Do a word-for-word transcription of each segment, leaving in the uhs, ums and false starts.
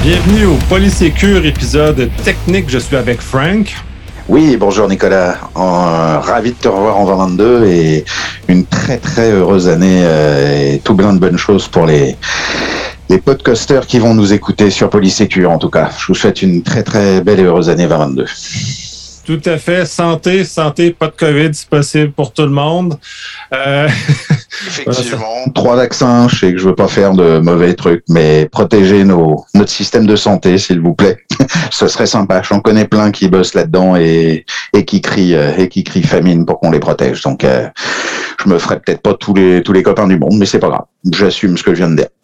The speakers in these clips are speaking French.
Bienvenue au Polysécure, épisode technique. Je suis avec Frank. Oui, bonjour Nicolas. En, euh, ravi de te revoir en vingt vingt-deux et une très très heureuse année euh, et tout plein de bonnes choses pour les les podcasters qui vont nous écouter sur Polysécure en tout cas. Je vous souhaite une très très belle et heureuse année vingt vingt-deux. Tout à fait. Santé, santé, pas de COVID si possible pour tout le monde. Euh... Effectivement, trois vaccins. Je sais que je veux pas faire de mauvais trucs, mais protéger nos, notre système de santé, s'il vous plaît. Ce serait sympa. J'en connais plein qui bossent là-dedans et, et qui crient, et qui crient famine pour qu'on les protège. Donc, euh, je me ferai peut-être pas tous les, tous les copains du monde, mais c'est pas grave. J'assume ce que je viens de dire.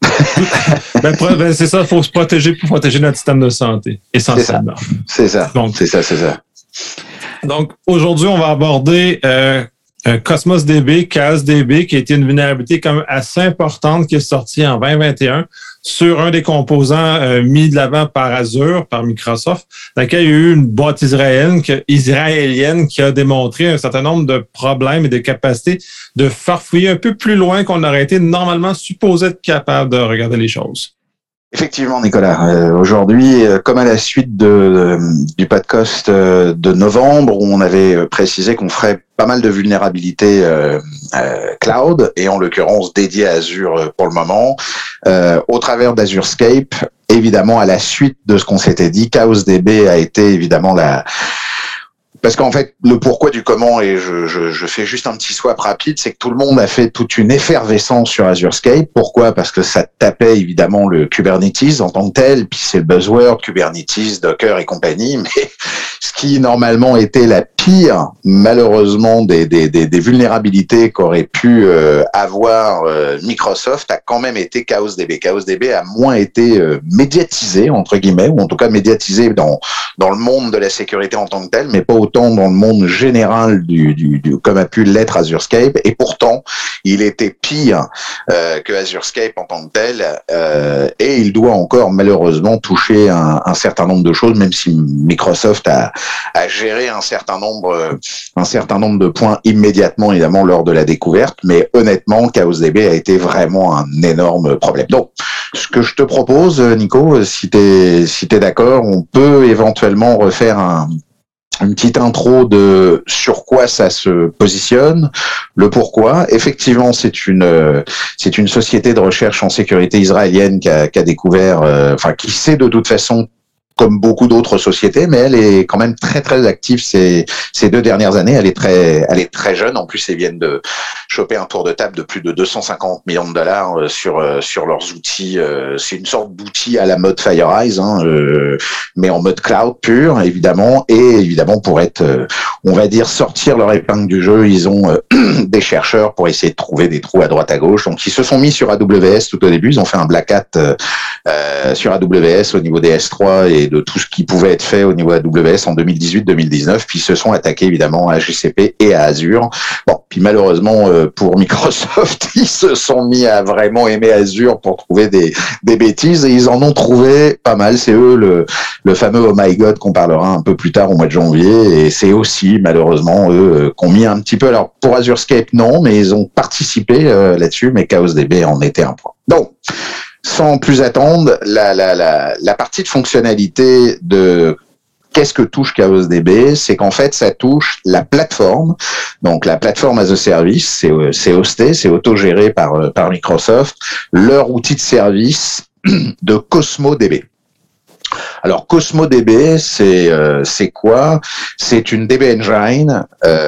ben, ben, c'est ça, il faut se protéger pour protéger notre système de santé. Essentiellement. C'est ça. Donc, c'est ça, c'est ça. Donc, aujourd'hui, on va aborder euh, Cosmos D B, Chaos D B, qui a été une vulnérabilité quand même assez importante qui est sortie en vingt vingt et un sur un des composants euh, mis de l'avant par Azure, par Microsoft, dans lequel il y a eu une boîte israélienne, israélienne qui a démontré un certain nombre de problèmes et de capacités de farfouiller un peu plus loin qu'on aurait été normalement supposé être capable de regarder les choses. Effectivement, Nicolas. Euh, aujourd'hui, euh, comme à la suite de, de du podcast euh, de novembre, où on avait précisé qu'on ferait pas mal de vulnérabilités euh, euh, cloud, et en l'occurrence dédiées à Azure pour le moment, euh, au travers d'AzureScape, évidemment, à la suite de ce qu'on s'était dit, Chaos D B a été évidemment la... Parce qu'en fait, le pourquoi du comment, et je, je, je fais juste un petit swap rapide, c'est que tout le monde a fait toute une effervescence sur AzureScape. Pourquoi? Parce que ça tapait évidemment le Kubernetes en tant que tel, puis c'est le buzzword, Kubernetes, Docker et compagnie, mais ce qui normalement était la pire, malheureusement, des, des, des, des vulnérabilités qu'aurait pu euh, avoir euh, Microsoft a quand même été Chaos D B. Chaos D B a moins été euh, médiatisé, entre guillemets, ou en tout cas médiatisé dans, dans le monde de la sécurité en tant que tel, mais pas autant dans le monde général du, du, du comme a pu l'être AzureScape, et pourtant il était pire euh, que AzureScape en tant que tel, euh, et il doit encore malheureusement toucher un, un certain nombre de choses, même si Microsoft a, a géré un certain nombre un certain nombre de points immédiatement évidemment lors de la découverte, mais honnêtement Chaos D B a été vraiment un énorme problème. Donc ce que je te propose, Nico, si t'es si t'es d'accord, on peut éventuellement refaire un une petite intro de sur quoi ça se positionne, le pourquoi. Effectivement, c'est une c'est une société de recherche en sécurité israélienne qui a, qui a découvert, euh, enfin qui sait de toute façon, comme beaucoup d'autres sociétés, mais elle est quand même très très active ces ces deux dernières années. Elle est très elle est très jeune. En plus, ils viennent de choper un tour de table de plus de deux cent cinquante millions de dollars sur sur leurs outils. C'est une sorte d'outil à la mode FireEye, hein, euh, mais en mode cloud pur évidemment. Et évidemment pour être, on va dire, sortir leur épingle du jeu, ils ont euh, des chercheurs pour essayer de trouver des trous à droite à gauche. Donc ils se sont mis sur A W S tout au début. Ils ont fait un Black Hat euh, euh, sur A W S au niveau des S trois et de tout ce qui pouvait être fait au niveau A W S en deux mille dix-huit deux mille dix-neuf, puis ils se sont attaqués évidemment à G C P et à Azure. Bon, puis malheureusement euh, pour Microsoft, ils se sont mis à vraiment aimer Azure pour trouver des, des bêtises, et ils en ont trouvé pas mal. C'est eux le, le fameux Oh my God qu'on parlera un peu plus tard au mois de janvier, et c'est aussi malheureusement eux qui ont mis un petit peu, alors pour AzureScape non, mais ils ont participé euh, là-dessus, mais Chaos D B en était un point. Donc, sans plus attendre, la, la, la, la partie de fonctionnalité de qu'est-ce que touche Chaos D B, c'est qu'en fait, ça touche la plateforme. Donc, la plateforme as a service, c'est, c'est hosté, c'est autogéré par, par Microsoft, leur outil de service de Cosmos D B. Alors Cosmos D B, c'est euh, c'est quoi? C'est une D B engine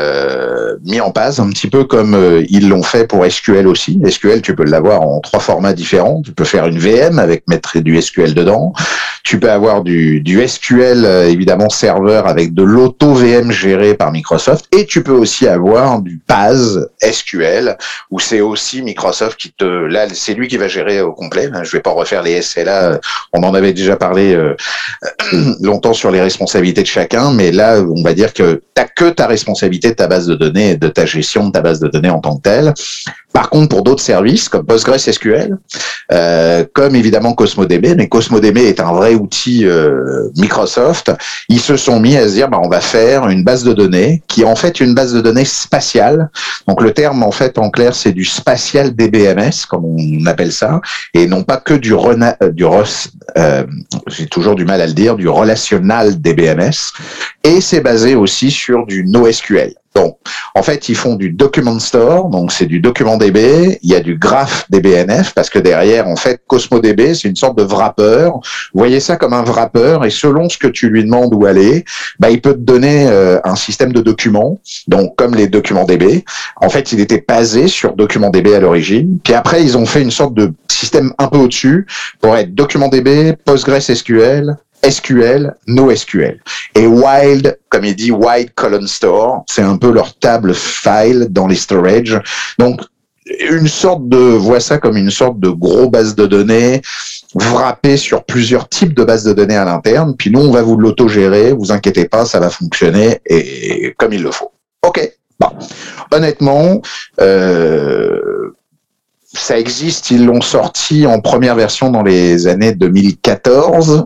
euh, mis en place un petit peu comme euh, ils l'ont fait pour S Q L aussi. S Q L, tu peux l'avoir en trois formats différents. Tu peux faire une V M avec mettre du S Q L dedans. Tu peux avoir du, du S Q L euh, évidemment serveur avec de l'auto-V M géré par Microsoft, et tu peux aussi avoir du P A S S Q L où c'est aussi Microsoft qui te, là c'est lui qui va gérer au complet. Je vais pas refaire les S L A, on en avait déjà parlé euh, longtemps sur les responsabilités de chacun, mais là on va dire que t'as que ta responsabilité de ta base de données et de ta gestion de ta base de données en tant que telle. Par contre, pour d'autres services comme PostgreSQL, euh, comme évidemment CosmoDB, mais CosmoDB est un vrai outil euh, Microsoft, ils se sont mis à se dire, bah, on va faire une base de données qui est en fait une base de données spatiale. Donc le terme en fait en clair, c'est du spatial D B M S, comme on appelle ça, et non pas que du rena, du euh, j'ai toujours du mal à le dire, du relational D B M S. Et c'est basé aussi sur du NoSQL. Donc, en fait, ils font du document store, donc c'est du document D B, il y a du graph D B N F, parce que derrière, en fait, CosmoDB, c'est une sorte de wrapper. Vous voyez ça comme un wrapper, et selon ce que tu lui demandes où aller, bah, il peut te donner euh, un système de documents, donc comme les documents D B. En fait, il était basé sur document D B à l'origine, puis après, ils ont fait une sorte de système un peu au-dessus pour être document D B, PostgreSQL, S Q L, NoSQL. Et Wild, comme il dit, Wild Column Store, c'est un peu leur table file dans les storage. Donc, une sorte de, vois ça comme une sorte de gros base de données wrappée sur plusieurs types de bases de données à l'interne. Puis nous, on va vous l'autogérer, vous inquiétez pas, ça va fonctionner et comme il le faut. Ok. Bon. Honnêtement, euh, ça existe, ils l'ont sorti en première version dans les années deux mille quatorze.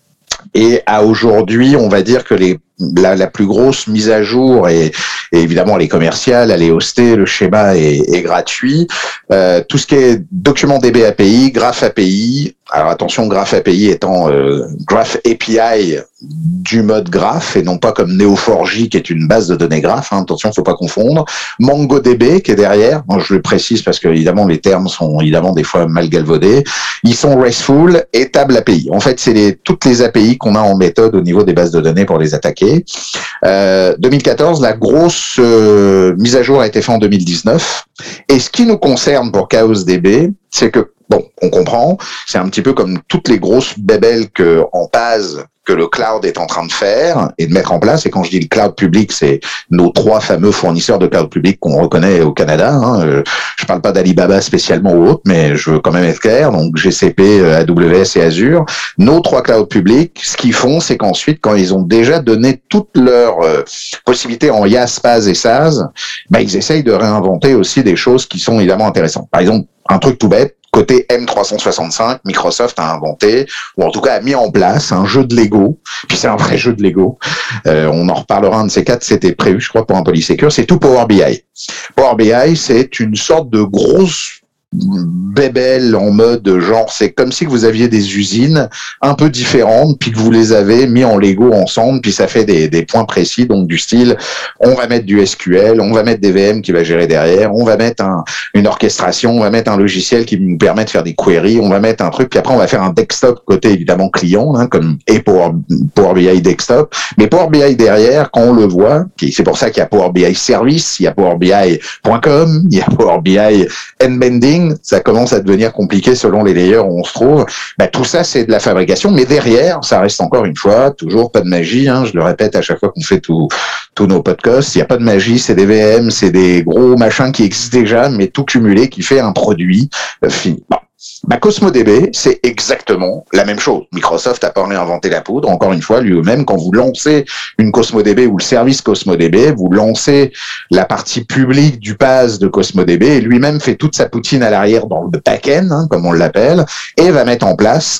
Et à aujourd'hui, on va dire que les, la, la plus grosse mise à jour, et, et évidemment elle est commerciale, elle est hostée, le schéma est, est gratuit. Euh, tout ce qui est document D B A P I, Graph A P I, alors attention, Graph A P I étant euh, Graph A P I du mode Graph et non pas comme Neo quatre j qui est une base de données Graph, hein, attention, faut pas confondre. MongoDB qui est derrière, bon, je le précise parce que évidemment les termes sont évidemment des fois mal galvaudés. Ils sont RESTful et Table A P I. En fait, c'est les, toutes les A P I qu'on a en méthode au niveau des bases de données pour les attaquer. Euh, deux mille quatorze, la grosse euh, mise à jour a été faite en deux mille dix-neuf. Et ce qui nous concerne pour ChaosDB, c'est que bon, on comprend, c'est un petit peu comme toutes les grosses bébelles que en base que le cloud est en train de faire et de mettre en place. Et quand je dis le cloud public, c'est nos trois fameux fournisseurs de cloud public qu'on reconnaît au Canada. Hein. Je parle pas d'Alibaba spécialement ou autre, mais je veux quand même être clair. Donc G C P, A W S et Azure. Nos trois clouds publics, ce qu'ils font, c'est qu'ensuite, quand ils ont déjà donné toutes leurs euh, possibilités en IaaS, PaaS et SaaS, bah, ils essayent de réinventer aussi des choses qui sont évidemment intéressantes. Par exemple, un truc tout bête, côté M trois cent soixante-cinq, Microsoft a inventé, ou en tout cas a mis en place un jeu de Lego, puis c'est un vrai jeu de Lego, euh, on en reparlera un de ces quatre, c'était prévu je crois pour un Polysecure, c'est tout Power B I. Power B I, c'est une sorte de grosse bébelle en mode genre, c'est comme si vous aviez des usines un peu différentes, puis que vous les avez mis en Lego ensemble, puis ça fait des, des points précis, donc du style, on va mettre du S Q L, on va mettre des V M qui va gérer derrière, on va mettre un, une orchestration, on va mettre un logiciel qui nous permet de faire des queries, on va mettre un truc, puis après on va faire un desktop côté évidemment client, hein, comme et Power, Power B I desktop, mais Power B I derrière, quand on le voit, c'est pour ça qu'il y a Power B I Service, il y a Power B I point com, il y a Power B I Endbending, ça commence à devenir compliqué selon les layers où on se trouve. Bah, tout ça, c'est de la fabrication, mais derrière, ça reste encore une fois, toujours pas de magie, hein, je le répète à chaque fois qu'on fait tous tous nos podcasts, il n'y a pas de magie, c'est des V M, c'est des gros machins qui existent déjà, mais tout cumulé qui fait un produit euh, fini. Bon. Bah, CosmoDB, c'est exactement la même chose. Microsoft n'a pas réinventé la poudre. Encore une fois, lui-même, quand vous lancez une CosmoDB ou le service CosmoDB, vous lancez la partie publique du PaaS de CosmoDB et lui-même fait toute sa poutine à l'arrière dans le back-end, hein, comme on l'appelle, et va mettre en place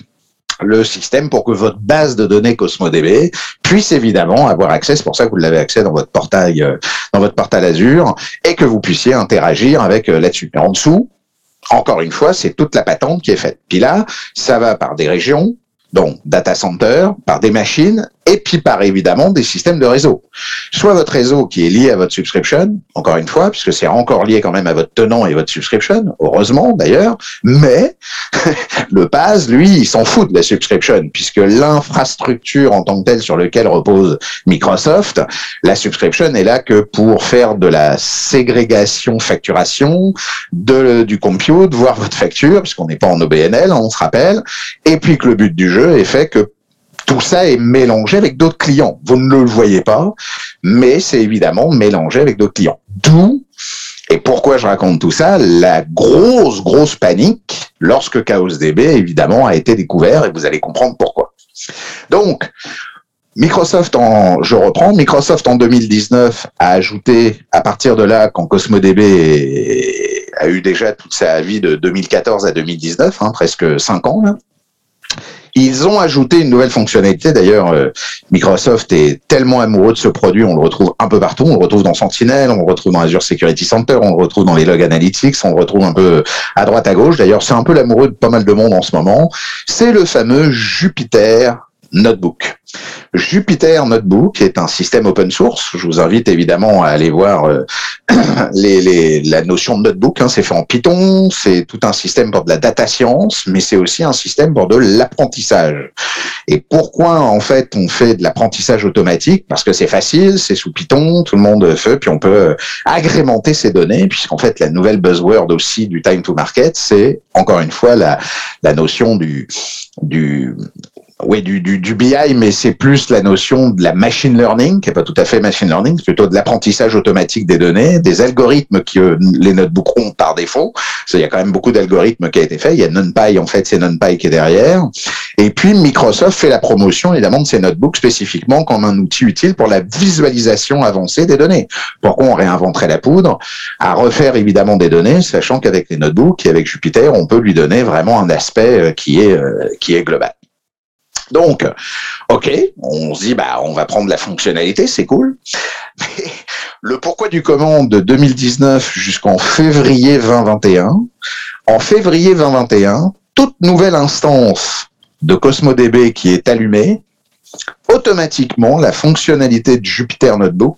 le système pour que votre base de données CosmoDB puisse évidemment avoir accès, c'est pour ça que vous l'avez accès dans votre portail, euh, dans votre portail Azure, et que vous puissiez interagir avec euh, là-dessus. En dessous, encore une fois, c'est toute la patente qui est faite. Puis là, ça va par des régions, donc data center, par des machines, et puis par évidemment des systèmes de réseau. Soit votre réseau qui est lié à votre subscription, encore une fois, puisque c'est encore lié quand même à votre tenant et votre subscription, heureusement d'ailleurs, mais le PaaS, lui, il s'en fout de la subscription, puisque l'infrastructure en tant que telle sur laquelle repose Microsoft, la subscription est là que pour faire de la ségrégation facturation, de, du compute, voir votre facture, puisqu'on n'est pas en O B N L, on se rappelle, et puis que le but du jeu est fait que tout ça est mélangé avec d'autres clients. Vous ne le voyez pas, mais c'est évidemment mélangé avec d'autres clients. D'où, et pourquoi je raconte tout ça, la grosse, grosse panique lorsque ChaosDB, évidemment, a été découvert, et vous allez comprendre pourquoi. Donc, Microsoft, en, je reprends, Microsoft en deux mille dix-neuf a ajouté, à partir de là, quand CosmoDB a eu déjà toute sa vie de deux mille quatorze à deux mille dix-neuf, hein, presque cinq ans là. Ils ont ajouté une nouvelle fonctionnalité. D'ailleurs, euh, Microsoft est tellement amoureux de ce produit, on le retrouve un peu partout. On le retrouve dans Sentinel, on le retrouve dans Azure Security Center, on le retrouve dans les Log Analytics, on le retrouve un peu à droite à gauche. D'ailleurs, c'est un peu l'amoureux de pas mal de monde en ce moment. C'est le fameux Jupyter Notebook. Jupyter Notebook est un système open source. Je vous invite évidemment à aller voir euh, les, les, la notion de notebook. Hein. C'est fait en Python, c'est tout un système pour de la data science, mais c'est aussi un système pour de l'apprentissage. Et pourquoi en fait on fait de l'apprentissage automatique? Parce que c'est facile, c'est sous Python, tout le monde fait, puis on peut agrémenter ces données, puisqu'en fait la nouvelle buzzword aussi du time to market, c'est encore une fois la, la notion du du Oui, du, du, du B I, mais c'est plus la notion de la machine learning, qui est pas tout à fait machine learning, c'est plutôt de l'apprentissage automatique des données, des algorithmes que les notebooks ont par défaut. Il y a quand même beaucoup d'algorithmes qui a été fait. Il y a NumPy, en fait, c'est NumPy qui est derrière. Et puis, Microsoft fait la promotion, évidemment, de ces notebooks spécifiquement comme un outil utile pour la visualisation avancée des données. Pourquoi on réinventerait la poudre? À refaire, évidemment, des données, sachant qu'avec les notebooks et avec Jupyter, on peut lui donner vraiment un aspect qui est, qui est global. Donc, ok, on se dit, bah, on va prendre la fonctionnalité, c'est cool. Mais le pourquoi du comment de deux mille dix-neuf jusqu'en février vingt vingt et un, en février vingt vingt et un, toute nouvelle instance de CosmoDB qui est allumée, automatiquement, la fonctionnalité de Jupyter Notebook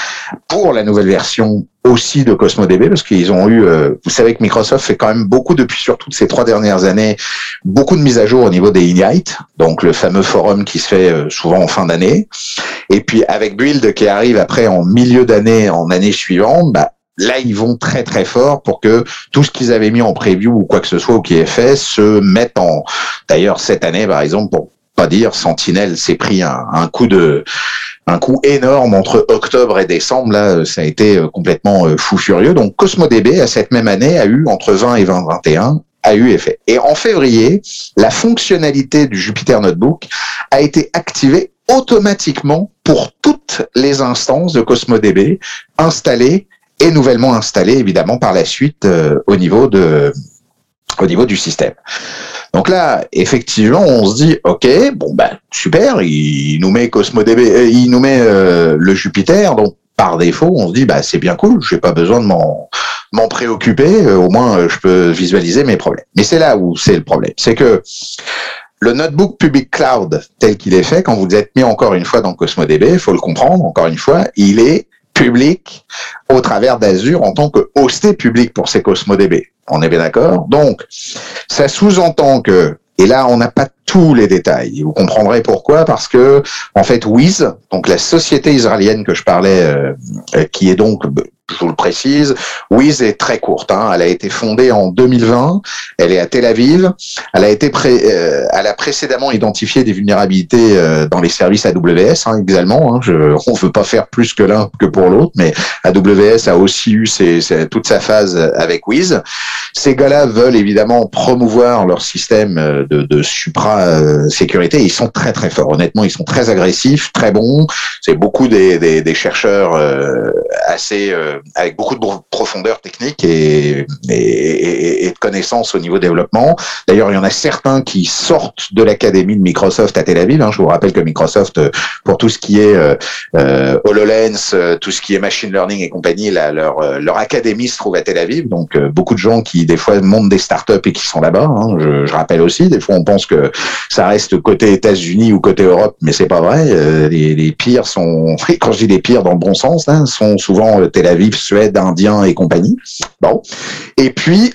pour la nouvelle version aussi de CosmoDB, parce qu'ils ont eu, euh, vous savez que Microsoft fait quand même beaucoup depuis surtout ces trois dernières années, beaucoup de mises à jour au niveau des Ignite, donc le fameux forum qui se fait euh, souvent en fin d'année, et puis avec Build qui arrive après en milieu d'année, en année suivante, bah, là, ils vont très très fort pour que tout ce qu'ils avaient mis en preview ou quoi que ce soit ou qui est fait se mette en, d'ailleurs cette année par exemple, pour pas dire, Sentinel s'est pris un, un coup de, un coup énorme entre octobre et décembre. Là, ça a été complètement fou furieux. Donc, CosmoDB, à cette même année, a eu, entre vingt et vingt vingt et un, a eu effet. Et en février, la fonctionnalité du Jupyter Notebook a été activée automatiquement pour toutes les instances de CosmoDB installées et nouvellement installées, évidemment, par la suite, euh, au niveau de, au niveau du système. Donc là, effectivement, on se dit, ok, bon ben super, il nous met CosmoDB, il nous met euh, le Jupyter, donc par défaut, on se dit, bah c'est bien cool, j'ai pas besoin de m'en m'en préoccuper, euh, au moins euh, je peux visualiser mes problèmes. Mais c'est là où c'est le problème, c'est que le notebook public cloud tel qu'il est fait, quand vous êtes mis encore une fois dans CosmoDB, il faut le comprendre, encore une fois, il est public au travers d'Azure en tant que hosté public pour ces CosmoDB. On est bien d'accord? Donc, ça sous-entend que, et là, on n'a pas tous les détails. Vous comprendrez pourquoi, parce que, en fait, Wiz, donc la société israélienne que je parlais, euh, qui est donc, je vous le précise, Wiz est très courte. Hein. Elle a été fondée en deux mille vingt. Elle est à Tel Aviv. Elle a été pré, euh, elle a précédemment identifié des vulnérabilités euh, dans les services A W S hein, également. Hein. Je, on veut pas faire plus que l'un que pour l'autre, mais A W S a aussi eu ses, ses, toute sa phase avec Wiz. Ces gars-là veulent évidemment promouvoir leur système de, de supra-sécurité. Ils sont très très forts. Honnêtement, ils sont très agressifs, très bons. C'est beaucoup des, des, des chercheurs euh, assez euh, avec beaucoup de profondeur technique et, et, et de connaissances au niveau développement. D'ailleurs, il y en a certains qui sortent de l'académie de Microsoft à Tel Aviv. Hein. Je vous rappelle que Microsoft, pour tout ce qui est euh, euh, HoloLens, tout ce qui est machine learning et compagnie, là, leur, leur académie se trouve à Tel Aviv. Donc, euh, beaucoup de gens qui, des fois, montent des startups et qui sont là-bas. Hein. Je, je rappelle aussi, des fois, on pense que ça reste côté États-Unis ou côté Europe, mais c'est pas vrai. Euh, les, les pires sont, et quand je dis les pires dans le bon sens, hein, sont souvent Tel Aviv, Suède, Indien et compagnie. Bon. Et puis,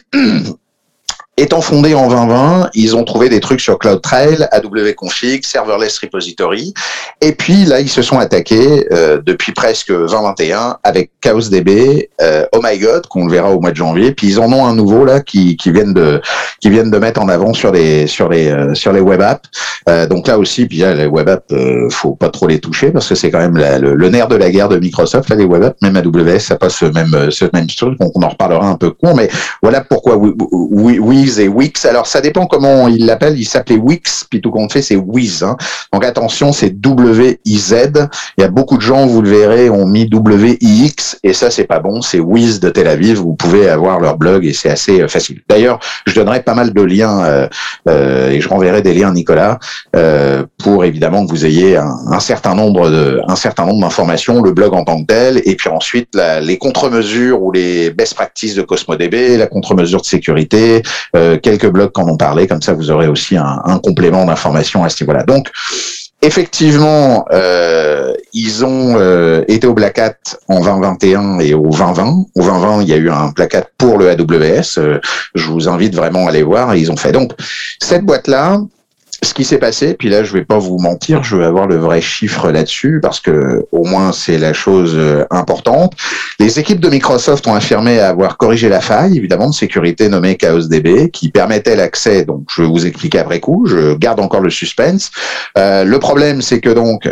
étant fondés en vingt vingt, ils ont trouvé des trucs sur CloudTrail, A W Config, Serverless Repository. Et puis là, ils se sont attaqués euh, depuis presque vingt vingt et un avec ChaosDB, euh, Oh My God, qu'on le verra au mois de janvier. Puis ils en ont un nouveau là qui, qui viennent de qui viennent de mettre en avant sur les sur les euh, sur les web apps. Euh, donc là aussi, puis là, les web apps, euh, faut pas trop les toucher parce que c'est quand même la, le, le nerf de la guerre de Microsoft. Là, les web apps, même A W S, ça passe ce même ce même truc. Donc on en reparlera un peu court, mais voilà pourquoi oui, oui, oui Wiz et Wix. Alors, ça dépend comment il l'appelle. Il s'appelait Wix, puis tout compte fait, c'est Wiz. Hein. Donc, attention, c'est W I Z. Il y a beaucoup de gens, vous le verrez, ont mis W I X, et ça, c'est pas bon. C'est Wiz de Tel Aviv. Vous pouvez avoir leur blog, et c'est assez euh, facile. D'ailleurs, je donnerai pas mal de liens, euh, euh, et je renverrai des liens, Nicolas, euh, pour évidemment que vous ayez un, un certain nombre de, un certain nombre d'informations, le blog en tant que tel, et puis ensuite, la, les contre-mesures ou les best practices de CosmoDB, la contre-mesure de sécurité, euh, quelques blogs qui en ont parlé, comme ça vous aurez aussi un, un complément d'information à ce niveau-là. Donc, effectivement, euh, ils ont euh, été au Black Hat en vingt vingt et un et au vingt vingt. Au vingt vingt, il y a eu un Black Hat pour le A W S. Euh, je vous invite vraiment à aller voir, et ils ont fait. Donc, cette boîte-là, ce qui s'est passé, puis là je vais pas vous mentir, je vais avoir le vrai chiffre là-dessus parce que au moins c'est la chose euh, importante. Les équipes de Microsoft ont affirmé avoir corrigé la faille, évidemment, de sécurité nommée ChaosDB, qui permettait l'accès. Donc je vais vous expliquer après coup. Je garde encore le suspense. Euh, le problème, c'est que donc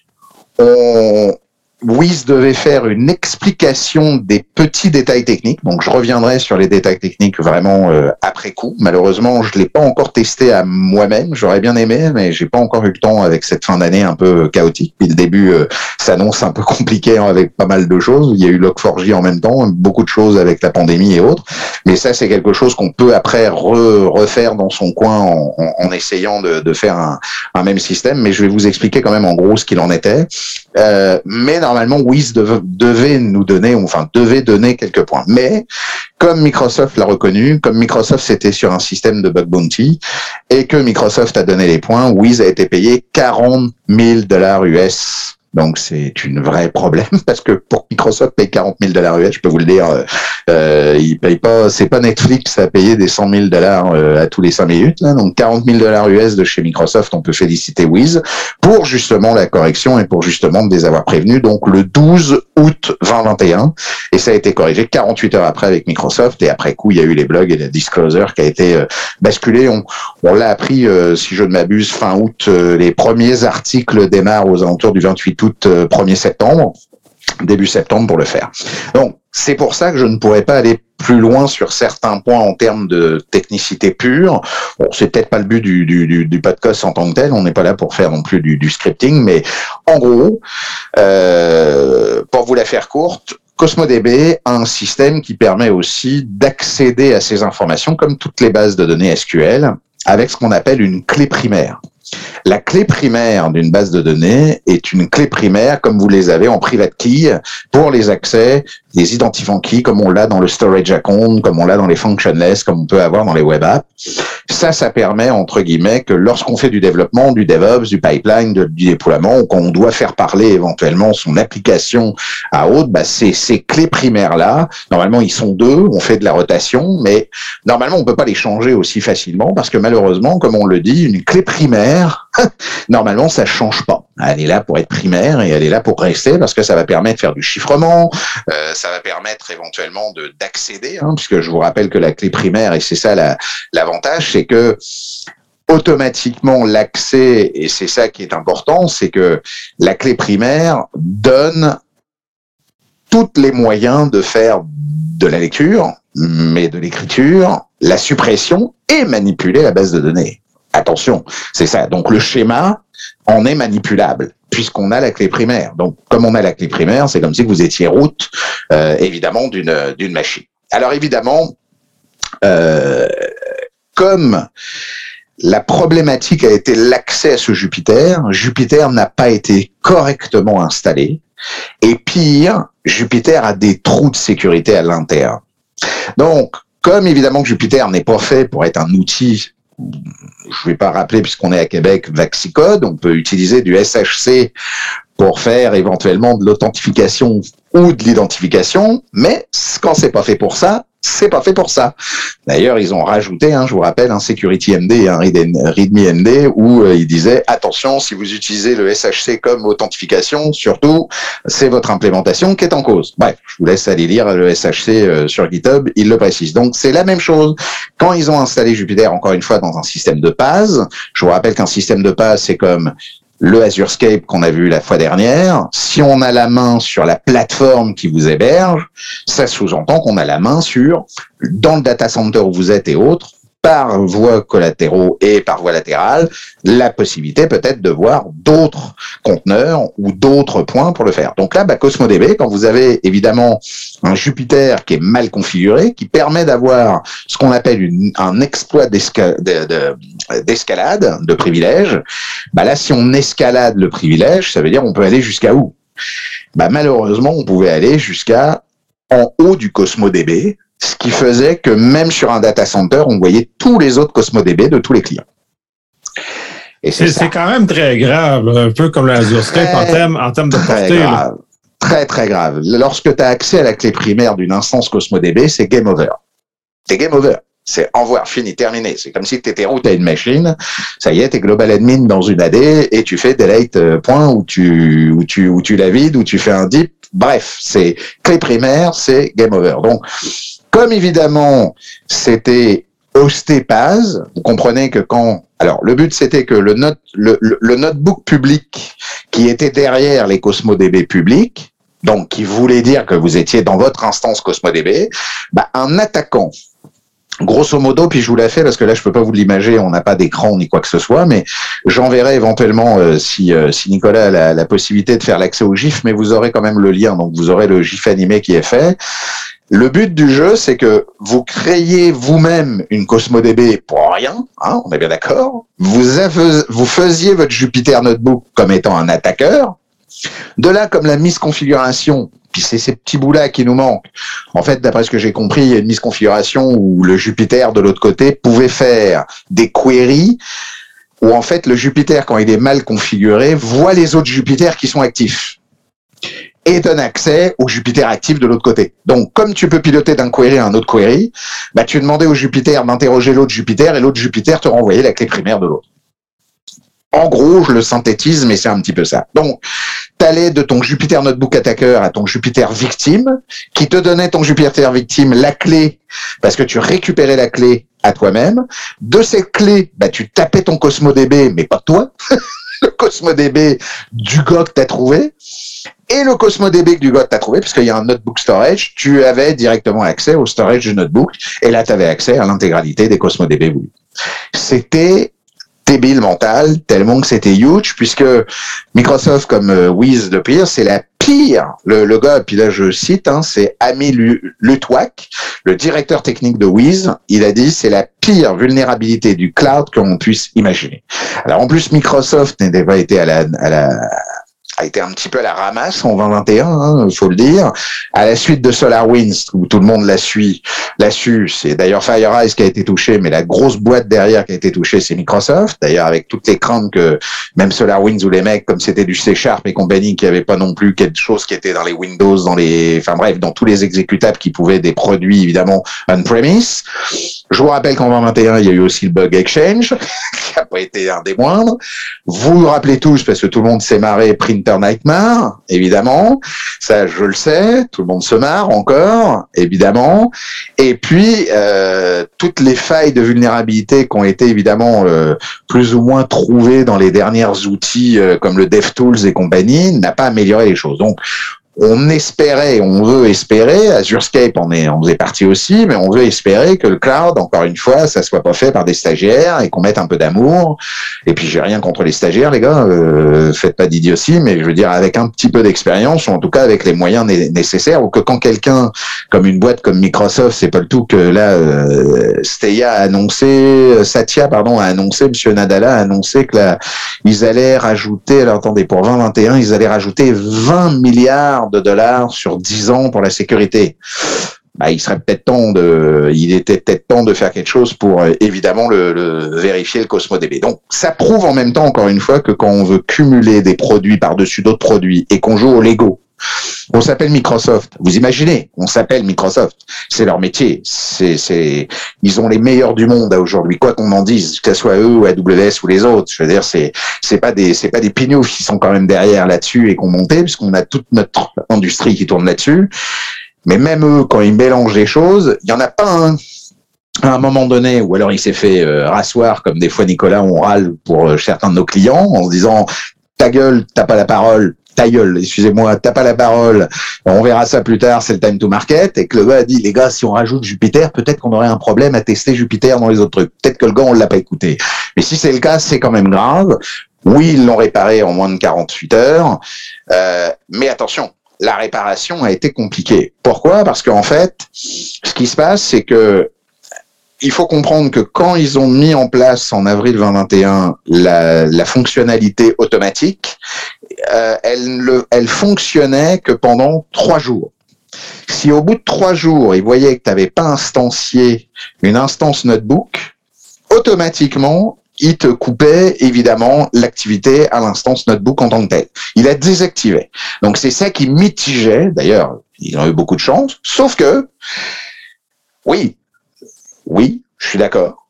on Wiz devait faire une explication des petits détails techniques. Donc, je reviendrai sur les détails techniques vraiment euh, après coup. Malheureusement, je l'ai pas encore testé à moi-même. J'aurais bien aimé, mais j'ai pas encore eu le temps avec cette fin d'année un peu chaotique. Puis le début euh, s'annonce un peu compliqué hein, avec pas mal de choses. Il y a eu Log quatre j en même temps, beaucoup de choses avec la pandémie et autres. Mais ça, c'est quelque chose qu'on peut après re, refaire dans son coin en, en, en essayant de, de faire un, un même système. Mais je vais vous expliquer quand même en gros ce qu'il en était. Euh, mais normalement, Wiz dev, devait nous donner, enfin devait donner quelques points. Mais comme Microsoft l'a reconnu, comme Microsoft c'était sur un système de bug bounty et que Microsoft a donné les points, Wiz a été payé quarante mille dollars U S. Donc c'est une vraie problème parce que pour Microsoft paye quarante mille dollars U S, je peux vous le dire, euh, il paye pas, c'est pas Netflix à payer des cent mille dollars euh, à tous les cinq minutes là. Donc quarante mille dollars U S de chez Microsoft, on peut féliciter Wiz pour justement la correction et pour justement de les avoir prévenus. Donc le douze août vingt vingt et un, et ça a été corrigé quarante-huit heures après avec Microsoft, et après coup il y a eu les blogs et la disclosure qui a été euh, basculé. On, on l'a appris, euh, si je ne m'abuse, fin août. Euh, les premiers articles démarrent aux alentours du vingt-huit août, euh, premier septembre, début septembre pour le faire. Donc c'est pour ça que je ne pourrais pas aller plus loin sur certains points en termes de technicité pure. Bon, c'est peut-être pas le but du, du, du, du podcast en tant que tel. On n'est pas là pour faire non plus du, du scripting, mais en gros, euh, pour vous la faire courte, CosmoDB a un système qui permet aussi d'accéder à ces informations, comme toutes les bases de données S Q L, avec ce qu'on appelle une clé primaire. La clé primaire d'une base de données est une clé primaire comme vous les avez en private key pour les accès, les identifiants key comme on l'a dans le storage account, comme on l'a dans les functionless, comme on peut avoir dans les web apps. Ça, ça permet, entre guillemets, que lorsqu'on fait du développement, du DevOps, du pipeline, de, du déploiement, ou qu'on doit faire parler éventuellement son application à autre, bah, c'est ces clés primaires-là, normalement, ils sont deux, on fait de la rotation, mais normalement, on peut pas les changer aussi facilement parce que malheureusement, comme on le dit, une clé primaire, normalement, ça change pas. Elle est là pour être primaire et elle est là pour rester parce que ça va permettre de faire du chiffrement, euh, ça va permettre éventuellement de d'accéder, hein, puisque je vous rappelle que la clé primaire, et c'est ça la, l'avantage, c'est que automatiquement l'accès, et c'est ça qui est important, c'est que la clé primaire donne tous les moyens de faire de la lecture, mais de l'écriture, la suppression et manipuler la base de données. Attention, c'est ça. Donc le schéma en est manipulable puisqu'on a la clé primaire. Donc comme on a la clé primaire, c'est comme si vous étiez root, euh, évidemment, d'une d'une machine. Alors évidemment, euh, comme la problématique a été l'accès à ce Jupiter, Jupiter n'a pas été correctement installé. Et pire, Jupiter a des trous de sécurité à l'interne. Donc, comme évidemment que Jupiter n'est pas fait pour être un outil, je ne vais pas rappeler puisqu'on est à Québec, Vaxicode, on peut utiliser du S H C pour faire éventuellement de l'authentification ou de l'identification, mais quand c'est pas fait pour ça, c'est pas fait pour ça. D'ailleurs, ils ont rajouté, hein, je vous rappelle, un Security M D et un README M D où euh, ils disaient attention, si vous utilisez le S H C comme authentification, surtout, c'est votre implémentation qui est en cause. Bref, je vous laisse aller lire le S H C euh, sur GitHub, ils le précisent. Donc, c'est la même chose. Quand ils ont installé Jupiter, encore une fois, dans un système de P A S, je vous rappelle qu'un système de P A S, c'est comme le AzureScape qu'on a vu la fois dernière. Si on a la main sur la plateforme qui vous héberge, ça sous-entend qu'on a la main sur, dans le data center où vous êtes et autres, par voie collatéraux et par voie latérale, la possibilité peut-être de voir d'autres conteneurs ou d'autres points pour le faire. Donc là, bah, CosmoDB, quand vous avez évidemment un Jupiter qui est mal configuré, qui permet d'avoir ce qu'on appelle une, un exploit d'esca- de, de, d'escalade, de privilège, bah là, si on escalade le privilège, ça veut dire on peut aller jusqu'à où? Bah, malheureusement, on pouvait aller jusqu'à en haut du CosmoDB, ce qui faisait que même sur un data center, on voyait tous les autres CosmoDB de tous les clients. Et c'est, c'est, c'est quand même très grave, un peu comme l'Azure Script en termes, en termes de portée. Grave, très, très grave. Lorsque tu as accès à la clé primaire d'une instance CosmoDB, c'est game over. C'est game over. C'est au revoir, fini, terminé. C'est comme si tu étais route à une machine. Ça y est, tu es global admin dans une A D et tu fais delete euh, point où tu, où tu, où tu la vides, où tu fais un dip. Bref, c'est clé primaire, c'est game over. Donc, comme évidemment, c'était hosté P A S, vous comprenez que quand... Alors, le but, c'était que le, note, le, le, le notebook public qui était derrière les CosmoDB publics, donc qui voulait dire que vous étiez dans votre instance CosmoDB, bah, un attaquant, grosso modo, puis je vous la fais parce que là, je peux pas vous l'imager, on n'a pas d'écran ni quoi que ce soit, mais j'enverrai éventuellement, euh, si, euh, si Nicolas a la, la possibilité de faire l'accès au GIF, mais vous aurez quand même le lien, donc vous aurez le GIF animé qui est fait. Le but du jeu, c'est que vous créiez vous-même une CosmoDB pour rien, hein, on est bien d'accord. Vous, avez, vous faisiez votre Jupyter Notebook comme étant un attaqueur. De là, comme la misconfiguration, puis c'est ces petits bouts-là qui nous manquent. En fait, d'après ce que j'ai compris, il y a une misconfiguration où le Jupyter de l'autre côté pouvait faire des queries où en fait le Jupyter, quand il est mal configuré, voit les autres Jupyters qui sont actifs et donne accès au Jupyter actif de l'autre côté. Donc, comme tu peux piloter d'un query à un autre query, bah, tu demandais au Jupyter d'interroger l'autre Jupyter et l'autre Jupyter te renvoyait la clé primaire de l'autre. En gros, je le synthétise, mais c'est un petit peu ça. Donc, tu allais de ton Jupyter Notebook Attacker à ton Jupyter Victime, qui te donnait ton Jupyter Victime la clé, parce que tu récupérais la clé à toi-même. De cette clé, bah, tu tapais ton CosmoDB, mais pas toi, le CosmoDB du gars que tu as trouvé. Et le CosmoDB que du gars que tu as trouvé, parce qu'il y a un notebook storage, tu avais directement accès au storage du notebook, et là, tu avais accès à l'intégralité des CosmoDB voulus. C'était débile mental, tellement que c'était huge, puisque Microsoft, comme euh, Wiz de pire, c'est la pire, le, le gars, puis là je cite, hein, c'est Ami Lutwak, le directeur technique de Wiz, il a dit c'est la pire vulnérabilité du cloud qu'on puisse imaginer. Alors en plus, Microsoft n'avait pas été à la... À la a été un petit peu à la ramasse en vingt vingt et un, hein, faut le dire. À la suite de SolarWinds, où tout le monde la suit, l'a su, c'est d'ailleurs FireEye qui a été touché, mais la grosse boîte derrière qui a été touchée, c'est Microsoft. D'ailleurs, avec toutes les craintes que même SolarWinds ou les mecs, comme c'était du C Sharp et compagnie, qui avait pas non plus quelque chose qui était dans les Windows, dans les, enfin bref, dans tous les exécutables qui pouvaient des produits, évidemment, on-premise. Je vous rappelle qu'en vingt vingt et un, il y a eu aussi le bug Exchange, qui n'a pas été un des moindres. Vous vous rappelez tous, parce que tout le monde s'est marré, Printer Nightmare, évidemment. Ça, je le sais. Tout le monde se marre encore, évidemment. Et puis, euh, toutes les failles de vulnérabilité qui ont été, évidemment, euh, plus ou moins trouvées dans les derniers outils, euh, comme le DevTools et compagnie, n'a pas amélioré les choses. Donc, on espérait, on veut espérer, AzureScape en est, on faisait partie aussi, mais on veut espérer que le cloud, encore une fois, ça soit pas fait par des stagiaires et qu'on mette un peu d'amour. Et puis, j'ai rien contre les stagiaires, les gars, euh, faites pas d'idiotie, mais je veux dire, avec un petit peu d'expérience, ou en tout cas avec les moyens né- nécessaires, ou que quand quelqu'un, comme une boîte comme Microsoft, c'est pas le tout que là, euh, Steya a annoncé, Satya, pardon, a annoncé, Monsieur Nadella a annoncé que là, ils allaient rajouter, alors attendez, pour vingt vingt et un, ils allaient rajouter vingt milliards de dollars sur dix ans pour la sécurité. Bah, il serait peut-être temps de, il était peut-être temps de faire quelque chose pour euh, évidemment le, le vérifier le CosmoDB. Donc, ça prouve en même temps, encore une fois, que quand on veut cumuler des produits par-dessus d'autres produits et qu'on joue au Lego, on s'appelle Microsoft. Vous imaginez, on s'appelle Microsoft. C'est leur métier. C'est, c'est, ils ont les meilleurs du monde aujourd'hui. Quoi qu'on en dise, que ce soit eux ou A W S ou les autres. Je veux dire, c'est, c'est pas des, c'est pas des pignoufs qui sont quand même derrière là-dessus et qu'on montait, puisqu'on a toute notre industrie qui tourne là-dessus. Mais même eux, quand ils mélangent les choses, il y en a pas un. À un moment donné, ou alors il s'est fait euh, rasseoir, comme des fois Nicolas on râle pour euh, certains de nos clients, en se disant ta gueule, t'as pas la parole, ta gueule, excusez-moi, t'as pas la parole, on verra ça plus tard, c'est le time to market, et que le gars a dit, les gars, si on rajoute Jupiter, peut-être qu'on aurait un problème à tester Jupiter dans les autres trucs. Peut-être que le gars, on l'a pas écouté. Mais si c'est le cas, c'est quand même grave. Oui, ils l'ont réparé en moins de quarante-huit heures, euh, mais attention, la réparation a été compliquée. Pourquoi? Parce qu'en fait, ce qui se passe, c'est que il faut comprendre que quand ils ont mis en place en avril vingt vingt et un la, la fonctionnalité automatique, euh, elle, le, elle fonctionnait que pendant trois jours. Si au bout de trois jours, ils voyaient que tu n'avais pas instancié une instance notebook, automatiquement, il te coupait évidemment l'activité à l'instance notebook en tant que telle. Il la désactivait. Donc c'est ça qui mitigeait, d'ailleurs, ils ont eu beaucoup de chance, sauf que, oui, oui, je suis d'accord.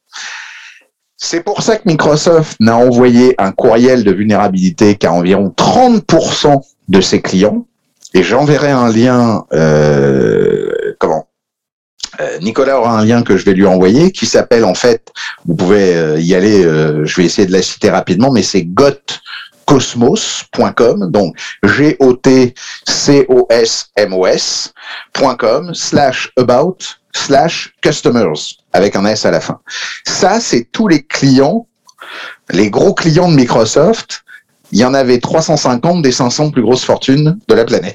C'est pour ça que Microsoft n'a envoyé un courriel de vulnérabilité qu'à environ trente pour cent de ses clients, et j'enverrai un lien, euh, comment euh, Nicolas aura un lien que je vais lui envoyer, qui s'appelle en fait, vous pouvez euh, y aller, euh, je vais essayer de la citer rapidement, mais c'est gotcosmos point com, donc G O T C O S M O S point com slash about slash customers avec un S à la fin. Ça, c'est tous les clients, les gros clients de Microsoft. Il y en avait trois cent cinquante des cinq cents plus grosses fortunes de la planète.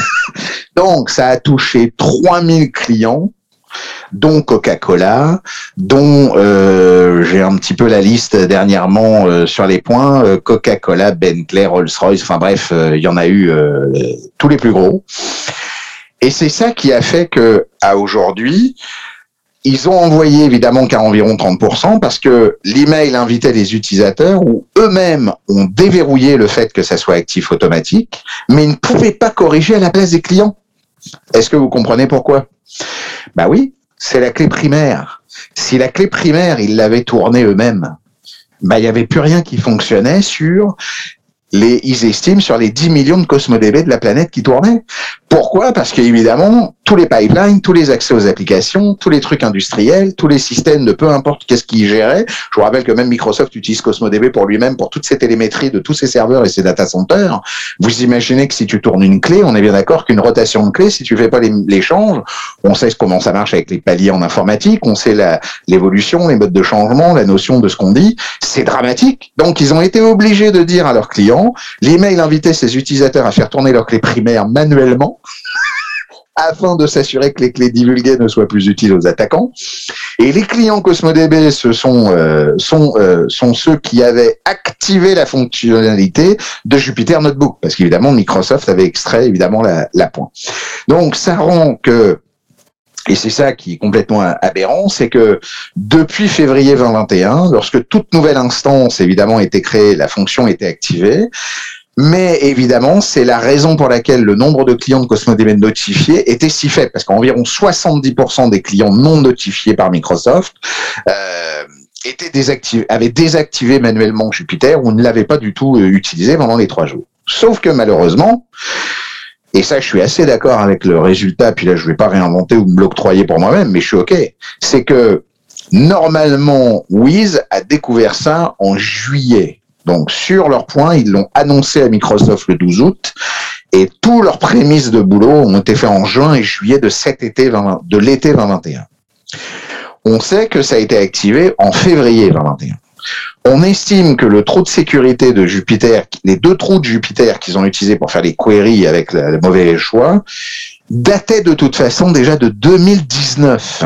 Donc, ça a touché trois mille clients, dont Coca-Cola, dont euh, j'ai un petit peu la liste dernièrement euh, sur les points, euh, Coca-Cola, Bentley, Rolls-Royce, enfin bref, euh, il y en a eu euh, tous les plus gros. Et c'est ça qui a fait que, à aujourd'hui, ils ont envoyé évidemment qu'à environ trente pour cent parce que l'email invitait les utilisateurs ou eux-mêmes ont déverrouillé le fait que ça soit actif automatique, mais ils ne pouvaient pas corriger à la place des clients. Est-ce que vous comprenez pourquoi? Bah oui, c'est la clé primaire. Si la clé primaire, ils l'avaient tournée eux-mêmes, bah il n'y avait plus rien qui fonctionnait sur les, ils estiment sur les dix millions de CosmoDB de la planète qui tournaient. Pourquoi? Parce qu'évidemment, tous les pipelines, tous les accès aux applications, tous les trucs industriels, tous les systèmes de peu importe qu'est-ce qu'ils géraient. Je vous rappelle que même Microsoft utilise CosmoDB pour lui-même, pour toutes ses télémétries de tous ses serveurs et ses data centers. Vous imaginez que si tu tournes une clé, on est bien d'accord qu'une rotation de clé, si tu fais pas l'échange, on sait comment ça marche avec les paliers en informatique, on sait la, l'évolution, les modes de changement, la notion de ce qu'on dit. C'est dramatique. Donc, ils ont été obligés de dire à leurs clients, l'email invitait ses utilisateurs à faire tourner leurs clés primaires manuellement, afin de s'assurer que les clés divulguées ne soient plus utiles aux attaquants. Et les clients CosmoDB, ce sont, euh, sont, euh, sont ceux qui avaient activé la fonctionnalité de Jupyter Notebook, parce qu'évidemment, Microsoft avait extrait évidemment la, la pointe. Donc, ça rend que, et c'est ça qui est complètement aberrant, c'est que depuis février vingt vingt et un, lorsque toute nouvelle instance, évidemment, était créée, la fonction était activée. Mais évidemment, c'est la raison pour laquelle le nombre de clients de CosmoDB notifiés était si faible, parce qu'environ soixante-dix pour cent des clients non notifiés par Microsoft euh, étaient désactivés, avaient désactivé manuellement Jupyter ou ne l'avaient pas du tout utilisé pendant les trois jours. Sauf que malheureusement, et ça je suis assez d'accord avec le résultat, puis là je vais pas réinventer ou me l'octroyer pour moi-même, mais je suis OK, c'est que normalement Wiz a découvert ça en juillet. Donc, sur leur point, ils l'ont annoncé à Microsoft le douze août et tous leurs prémices de boulot ont été faits en juin et juillet de cet été vingt, de l'été vingt vingt et un. On sait que ça a été activé en février vingt vingt et un. On estime que le trou de sécurité de Jupyter, les deux trous de Jupyter qu'ils ont utilisés pour faire les queries avec le mauvais choix, dataient de toute façon déjà de deux mille dix-neuf.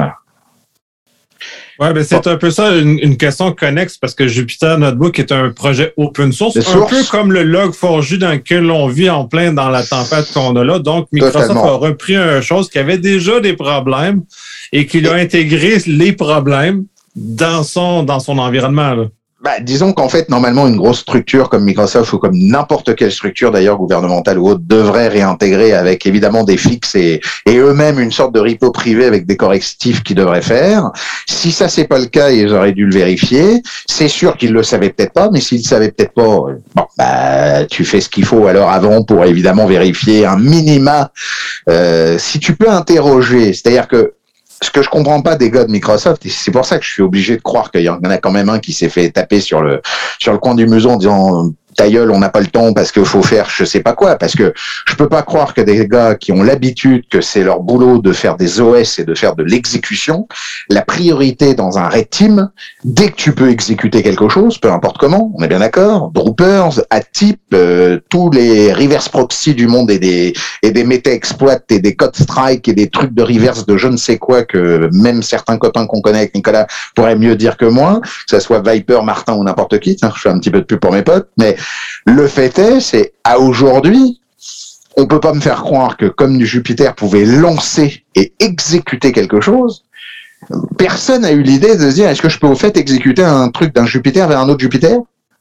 Ouais, ben c'est bon. Un peu ça, une, une question connexe, parce que Jupyter Notebook est un projet open source, un source. peu comme le log four j dans lequel on vit en plein dans la tempête qu'on a là. Donc, Microsoft Totalement. a repris une chose qui avait déjà des problèmes et qui a intégré les problèmes dans son, dans son environnement, là. Bah, disons qu'en fait, normalement, une grosse structure comme Microsoft ou comme n'importe quelle structure d'ailleurs gouvernementale ou autre devrait réintégrer avec évidemment des fixes et, et eux-mêmes une sorte de repo privé avec des correctifs qu'ils devraient faire. Si ça c'est pas le cas, ils auraient dû le vérifier. C'est sûr qu'ils le savaient peut-être pas, mais s'ils le savaient peut-être pas, bon, bah, tu fais ce qu'il faut alors avant pour évidemment vérifier un minima. Euh, si tu peux interroger, c'est-à-dire que ce que je comprends pas des gars de Microsoft, et c'est pour ça que je suis obligé de croire qu'il y en a quand même un qui s'est fait taper sur le sur le coin du museau en disant ta gueule, on n'a pas le temps parce qu'il faut faire je sais pas quoi, parce que je peux pas croire que des gars qui ont l'habitude que c'est leur boulot de faire des O S et de faire de l'exécution, la priorité dans un red team, dès que tu peux exécuter quelque chose, peu importe comment, on est bien d'accord, Droopers, AdTip, euh, tous les reverse proxy du monde et des et des méta-exploits et des code strike et des trucs de reverse de je ne sais quoi que même certains copains qu'on connaît avec Nicolas pourraient mieux dire que moi, que ça soit Viper, Martin ou n'importe qui, tiens, je fais un petit peu de pub pour mes potes, mais le fait est, c'est à aujourd'hui, on peut pas me faire croire que comme Jupiter pouvait lancer et exécuter quelque chose, personne n'a eu l'idée de se dire est-ce que je peux au fait exécuter un truc d'un Jupiter vers un autre Jupiter?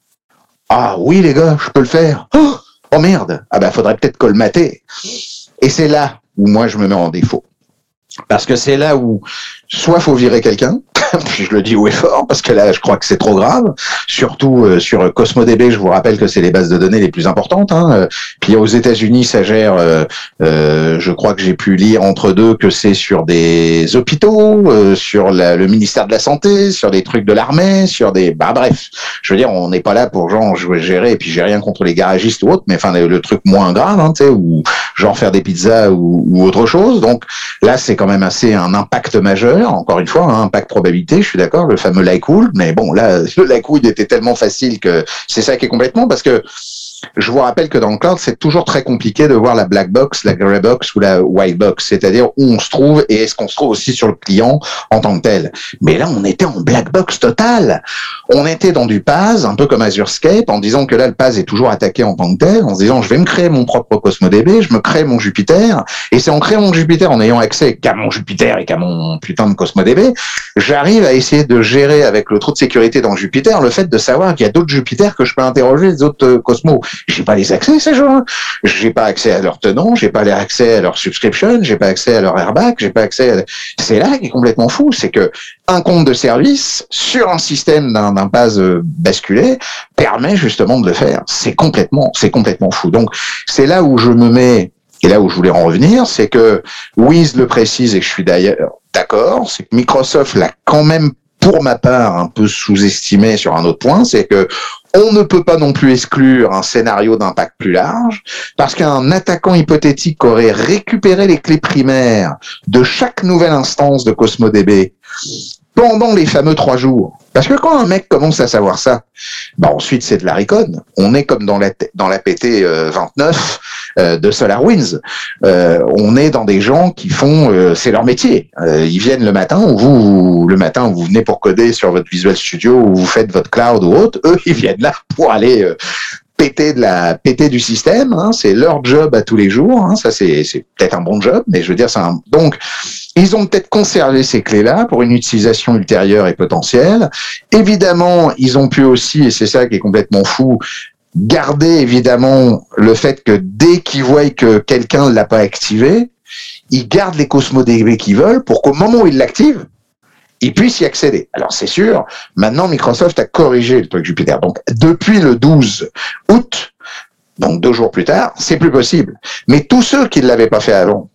Ah oui les gars, je peux le faire. Oh, oh merde, ah bah faudrait peut-être colmater. Et c'est là où moi je me mets en défaut. Parce que c'est là où soit faut virer quelqu'un, puis je le dis haut et fort, parce que là, je crois que c'est trop grave. Surtout euh, sur CosmoDB, je vous rappelle que c'est les bases de données les plus importantes. Hein. Puis aux États-Unis, ça gère, euh, euh, je crois que j'ai pu lire entre deux que c'est sur des hôpitaux, euh, sur la, le ministère de la Santé, sur des trucs de l'armée, sur des... Bah bref, je veux dire, on n'est pas là pour genre gérer, et puis j'ai rien contre les garagistes ou autres, mais enfin le, le truc moins grave, hein, tu sais, ou genre faire des pizzas ou, ou autre chose. Donc là, c'est quand même assez un impact majeur. Encore une fois, un impact probabilité, je suis d'accord, le fameux like wool, mais bon, là, le like wool était tellement facile que c'est ça qui est complètement, parce que je vous rappelle que dans le cloud, c'est toujours très compliqué de voir la black box, la grey box ou la white box, c'est-à-dire où on se trouve et est-ce qu'on se trouve aussi sur le client en tant que tel. Mais là, on était en black box totale. On était dans du P A S, un peu comme AzureScape, en disant que là, le P A S est toujours attaqué en tant que tel, en se disant, je vais me créer mon propre CosmoDB, je me crée mon Jupiter, et c'est en créant mon Jupiter, en ayant accès qu'à mon Jupiter et qu'à mon putain de CosmoDB, j'arrive à essayer de gérer avec le trou de sécurité dans Jupiter le fait de savoir qu'il y a d'autres Jupiters que je peux interroger, les autres euh, Cosmos. J'ai pas les accès, ces gens-là. J'ai pas accès à leur tenant, j'ai pas accès à leur subscription, j'ai pas accès à leur airbag, j'ai pas accès à... C'est là qui est complètement fou, c'est que un compte de service sur un système d'un, d'un P A S basculé permet justement de le faire. C'est complètement, c'est complètement fou. Donc, c'est là où je me mets, et là où je voulais en revenir, c'est que Wiz le précise et que je suis d'ailleurs d'accord, c'est que Microsoft l'a quand même, pour ma part, un peu sous-estimé sur un autre point, c'est que on ne peut pas non plus exclure un scénario d'impact plus large, parce qu'un attaquant hypothétique aurait récupéré les clés primaires de chaque nouvelle instance de CosmoDB pendant les fameux trois jours. Parce que quand un mec commence à savoir ça, bah ensuite c'est de la recon. On est comme dans la dans la P T vingt-neuf euh, de SolarWinds. Euh, on est dans des gens qui font, euh, c'est leur métier. Euh, ils viennent le matin, ou vous, vous le matin où vous venez pour coder sur votre Visual Studio ou vous faites votre cloud ou autre. Eux, ils viennent là pour aller euh, péter de la péter du système. Hein, c'est leur job à tous les jours. Hein, ça c'est c'est peut-être un bon job, mais je veux dire c'est un donc. Ils ont peut-être conservé ces clés-là pour une utilisation ultérieure et potentielle. Évidemment, ils ont pu aussi, et c'est ça qui est complètement fou, garder évidemment le fait que dès qu'ils voient que quelqu'un ne l'a pas activé, ils gardent les CosmoDB qu'ils veulent pour qu'au moment où ils l'activent, ils puissent y accéder. Alors c'est sûr, maintenant Microsoft a corrigé le truc Jupiter. Donc depuis le douze août, donc deux jours plus tard, c'est plus possible. Mais tous ceux qui ne l'avaient pas fait avant,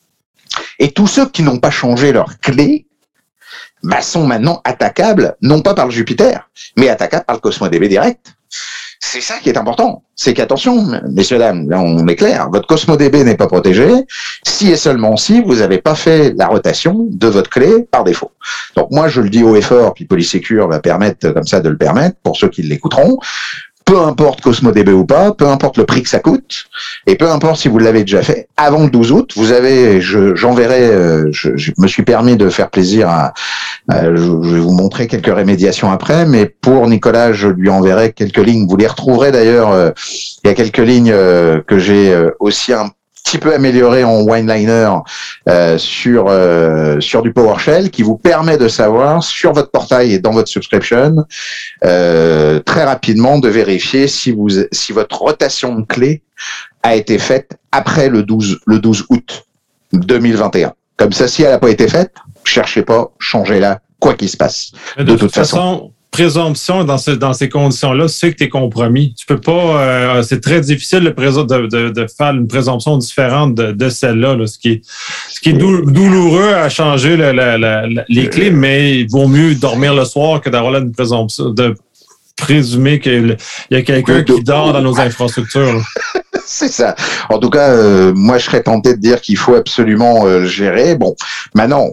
et tous ceux qui n'ont pas changé leur clé, bah, sont maintenant attaquables, non pas par le Jupiter, mais attaquables par le CosmoDB direct. C'est ça qui est important. C'est qu'attention, messieurs, dames, là on est clair, votre CosmoDB n'est pas protégé si et seulement si vous n'avez pas fait la rotation de votre clé par défaut. Donc moi je le dis haut et fort, puis Polysecure va permettre comme ça de le permettre pour ceux qui l'écouteront. Peu importe CosmoDB ou pas, peu importe le prix que ça coûte, et peu importe si vous l'avez déjà fait, avant le douze août, vous avez, je, j'enverrai, euh, je, je me suis permis de faire plaisir à, à je, je vais vous montrer quelques rémédiations après, mais pour Nicolas, je lui enverrai quelques lignes. Vous les retrouverez d'ailleurs, euh, il y a quelques lignes euh, que j'ai euh, aussi un petit peu amélioré en Wineliner euh, sur euh, sur du PowerShell qui vous permet de savoir sur votre portail et dans votre subscription euh, très rapidement de vérifier si vous si votre rotation de clé a été faite après le douze le douze août deux mille vingt et un. Comme ça, si elle n'a pas été faite, cherchez pas, changez-la, quoi qu'il se passe. De, de toute, toute façon. façon présomption dans, ce, dans ces conditions-là, c'est que tu es compromis. Tu peux pas, euh, c'est très difficile de, de, de, de faire une présomption différente de, de celle-là. Là, ce qui est, ce qui est dou, douloureux à changer la, la, la, la, les clés, mais il vaut mieux dormir le soir que d'avoir là une présomption. De, présumer qu'il y a quelqu'un qui dort dans nos infrastructures. C'est ça. En tout cas, euh, moi, je serais tenté de dire qu'il faut absolument euh, gérer. Bon, maintenant,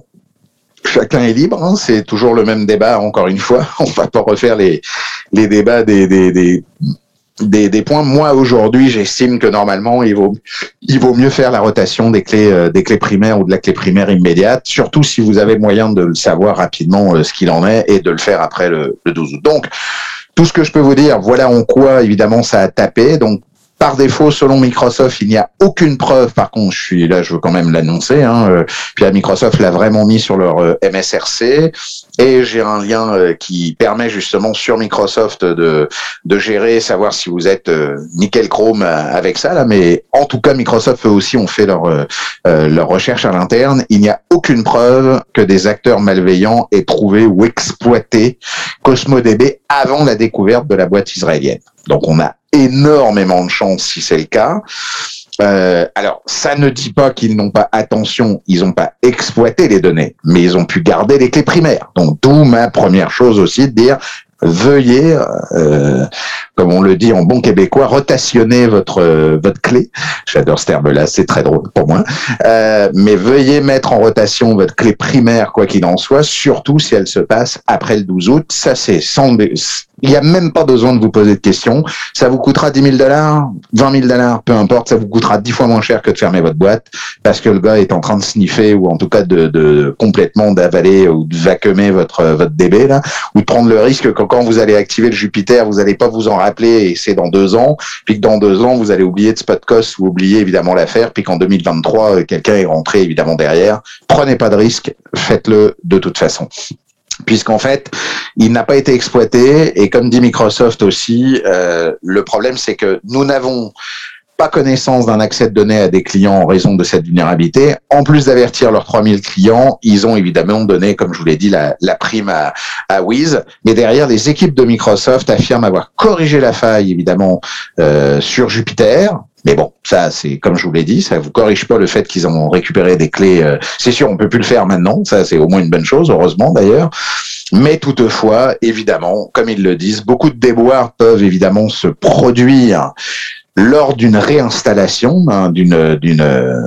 chacun est libre. Hein, c'est toujours le même débat. Encore une fois, on va pas refaire les les débats des des des des, des points. Moi, aujourd'hui, j'estime que normalement, il vaut il vaut mieux faire la rotation des clés euh, des clés primaires ou de la clé primaire immédiate, surtout si vous avez moyen de le savoir rapidement euh, ce qu'il en est et de le faire après le, le douze août. Donc, tout ce que je peux vous dire, voilà en quoi évidemment ça a tapé. Donc par défaut, selon Microsoft, il n'y a aucune preuve. Par contre, je suis là, je veux quand même l'annoncer. Hein, euh, puis là, Microsoft l'a vraiment mis sur leur euh, M S R C, et j'ai un lien euh, qui permet justement sur Microsoft de de gérer, savoir si vous êtes euh, nickel chrome avec ça là. Mais en tout cas, Microsoft eux aussi ont fait leur euh, leur recherche à l'interne. Il n'y a aucune preuve que des acteurs malveillants aient trouvé ou exploité Cosmo D B avant la découverte de la boîte israélienne. Donc, on a énormément de chance si c'est le cas. Euh, alors, ça ne dit pas qu'ils n'ont pas, attention, ils n'ont pas exploité les données, mais ils ont pu garder les clés primaires. Donc, d'où ma première chose aussi de dire, veuillez, euh, comme on le dit en bon québécois, rotationner votre euh, votre clé. J'adore ce terme-là, c'est très drôle pour moi. Euh, mais veuillez mettre en rotation votre clé primaire, quoi qu'il en soit, surtout si elle se passe après le douze août. Ça, c'est sans... Il n'y a même pas besoin de vous poser de questions. Ça vous coûtera dix mille dollars, vingt mille dollars, peu importe. Ça vous coûtera dix fois moins cher que de fermer votre boîte parce que le gars est en train de sniffer ou en tout cas de, de complètement d'avaler ou de vacuumer votre votre D B là, ou de prendre le risque que quand vous allez activer le Jupiter, vous n'allez pas vous en rappeler et c'est dans deux ans, puis que dans deux ans vous allez oublier de spot cost ou oublier évidemment l'affaire, puis qu'en deux mille vingt-trois quelqu'un est rentré évidemment derrière. Prenez pas de risque, faites-le de toute façon. Puisqu'en fait, il n'a pas été exploité, et comme dit Microsoft aussi, euh, le problème c'est que nous n'avons pas connaissance d'un accès de données à des clients en raison de cette vulnérabilité. En plus d'avertir leurs trois mille clients, ils ont évidemment donné, comme je vous l'ai dit, la, la prime à, à Wiz. Mais derrière, les équipes de Microsoft affirment avoir corrigé la faille, évidemment, euh, sur Jupiter. Mais bon, ça, c'est comme je vous l'ai dit, ça vous corrige pas le fait qu'ils ont récupéré des clés. Euh, c'est sûr, on peut plus le faire maintenant. Ça, c'est au moins une bonne chose, heureusement d'ailleurs. Mais toutefois, évidemment, comme ils le disent, beaucoup de déboires peuvent évidemment se produire lors d'une réinstallation hein, d'une d'une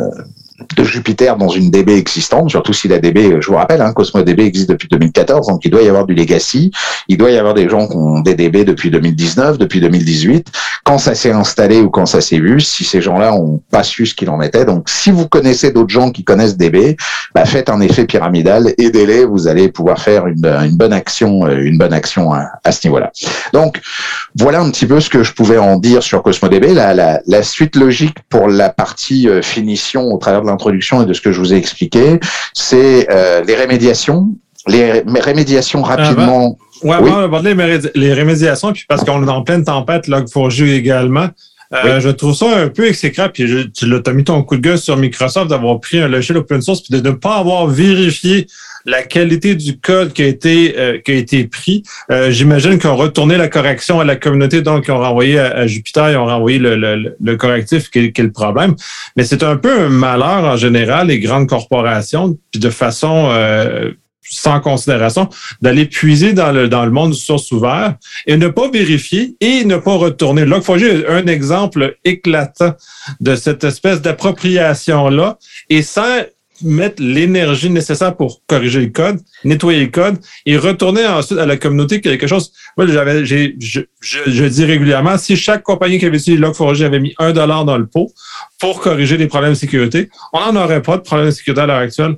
de Jupiter dans une D B existante, surtout si la D B, je vous rappelle, hein, Cosmo D B existe depuis deux mille quatorze, donc il doit y avoir du legacy, il doit y avoir des gens qui ont des D B depuis deux mille dix-neuf, depuis deux mille dix-huit, quand ça s'est installé ou quand ça s'est vu, si ces gens-là ont pas su ce qu'il en était. Donc, si vous connaissez d'autres gens qui connaissent D B, bah, faites un effet pyramidal, aidez-les, vous allez pouvoir faire une, une bonne action, une bonne action à, à ce niveau-là. Donc, voilà un petit peu ce que je pouvais en dire sur Cosmo D B. La, la, la suite logique pour la partie euh, finition au travers de l'introduction et de ce que je vous ai expliqué, c'est euh, les rémédiations. Les rémédiations rapidement. Ah, ouais, oui. On va aborder les, les rémédiations, puis parce qu'on est en pleine tempête, log four j également. Euh, oui. Je trouve ça un peu exécrable, puis je, tu l'as mis ton coup de gueule sur Microsoft d'avoir pris un logiciel open source puis de ne pas avoir vérifié la qualité du code qui a été euh, qui a été pris. Euh, j'imagine qu'ils ont retourné la correction à la communauté, donc ils ont renvoyé à, à Jupiter, ils ont renvoyé le, le, le correctif qui est, qui est le problème. Mais c'est un peu un malheur en général, les grandes corporations, puis de façon euh, sans considération, d'aller puiser dans le dans le monde du source ouvert et ne pas vérifier et ne pas retourner. log four j est un exemple éclatant de cette espèce d'appropriation-là, et sans mettre l'énergie nécessaire pour corriger le code, nettoyer le code et retourner ensuite à la communauté quelque chose. Moi, j'avais, j'ai, je, je, je dis régulièrement, si chaque compagnie qui avait utilisé log four j avait mis un dollar dans le pot pour corriger des problèmes de sécurité, on n'en aurait pas de problème de sécurité à l'heure actuelle.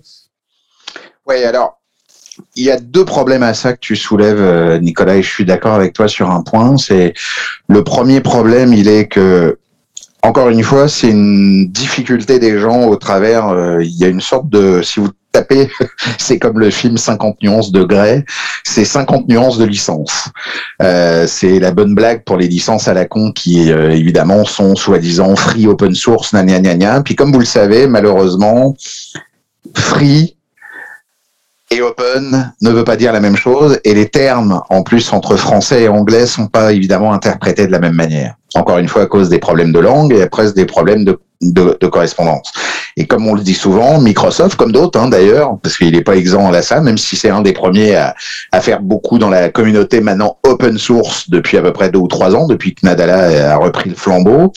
Oui, alors, il y a deux problèmes à ça que tu soulèves, Nicolas, et je suis d'accord avec toi sur un point. C'est le premier problème, il est que, encore une fois, c'est une difficulté des gens au travers, euh, il y a une sorte de, si vous tapez, c'est comme le film cinquante nuances de Grey, c'est cinquante nuances de licence. Euh, c'est la bonne blague pour les licences à la con qui, euh, évidemment, sont soi-disant free, open source, gna gna gna gna. Puis comme vous le savez, malheureusement, free et open ne veut pas dire la même chose, et les termes, en plus, entre français et anglais, sont pas évidemment interprétés de la même manière. Encore une fois, à cause des problèmes de langue et après des problèmes de, de, de correspondance. Et comme on le dit souvent, Microsoft, comme d'autres hein, d'ailleurs, parce qu'il n'est pas exempt à ça, même si c'est un des premiers à, à faire beaucoup dans la communauté maintenant open source depuis à peu près deux ou trois ans, depuis que Nadella a repris le flambeau.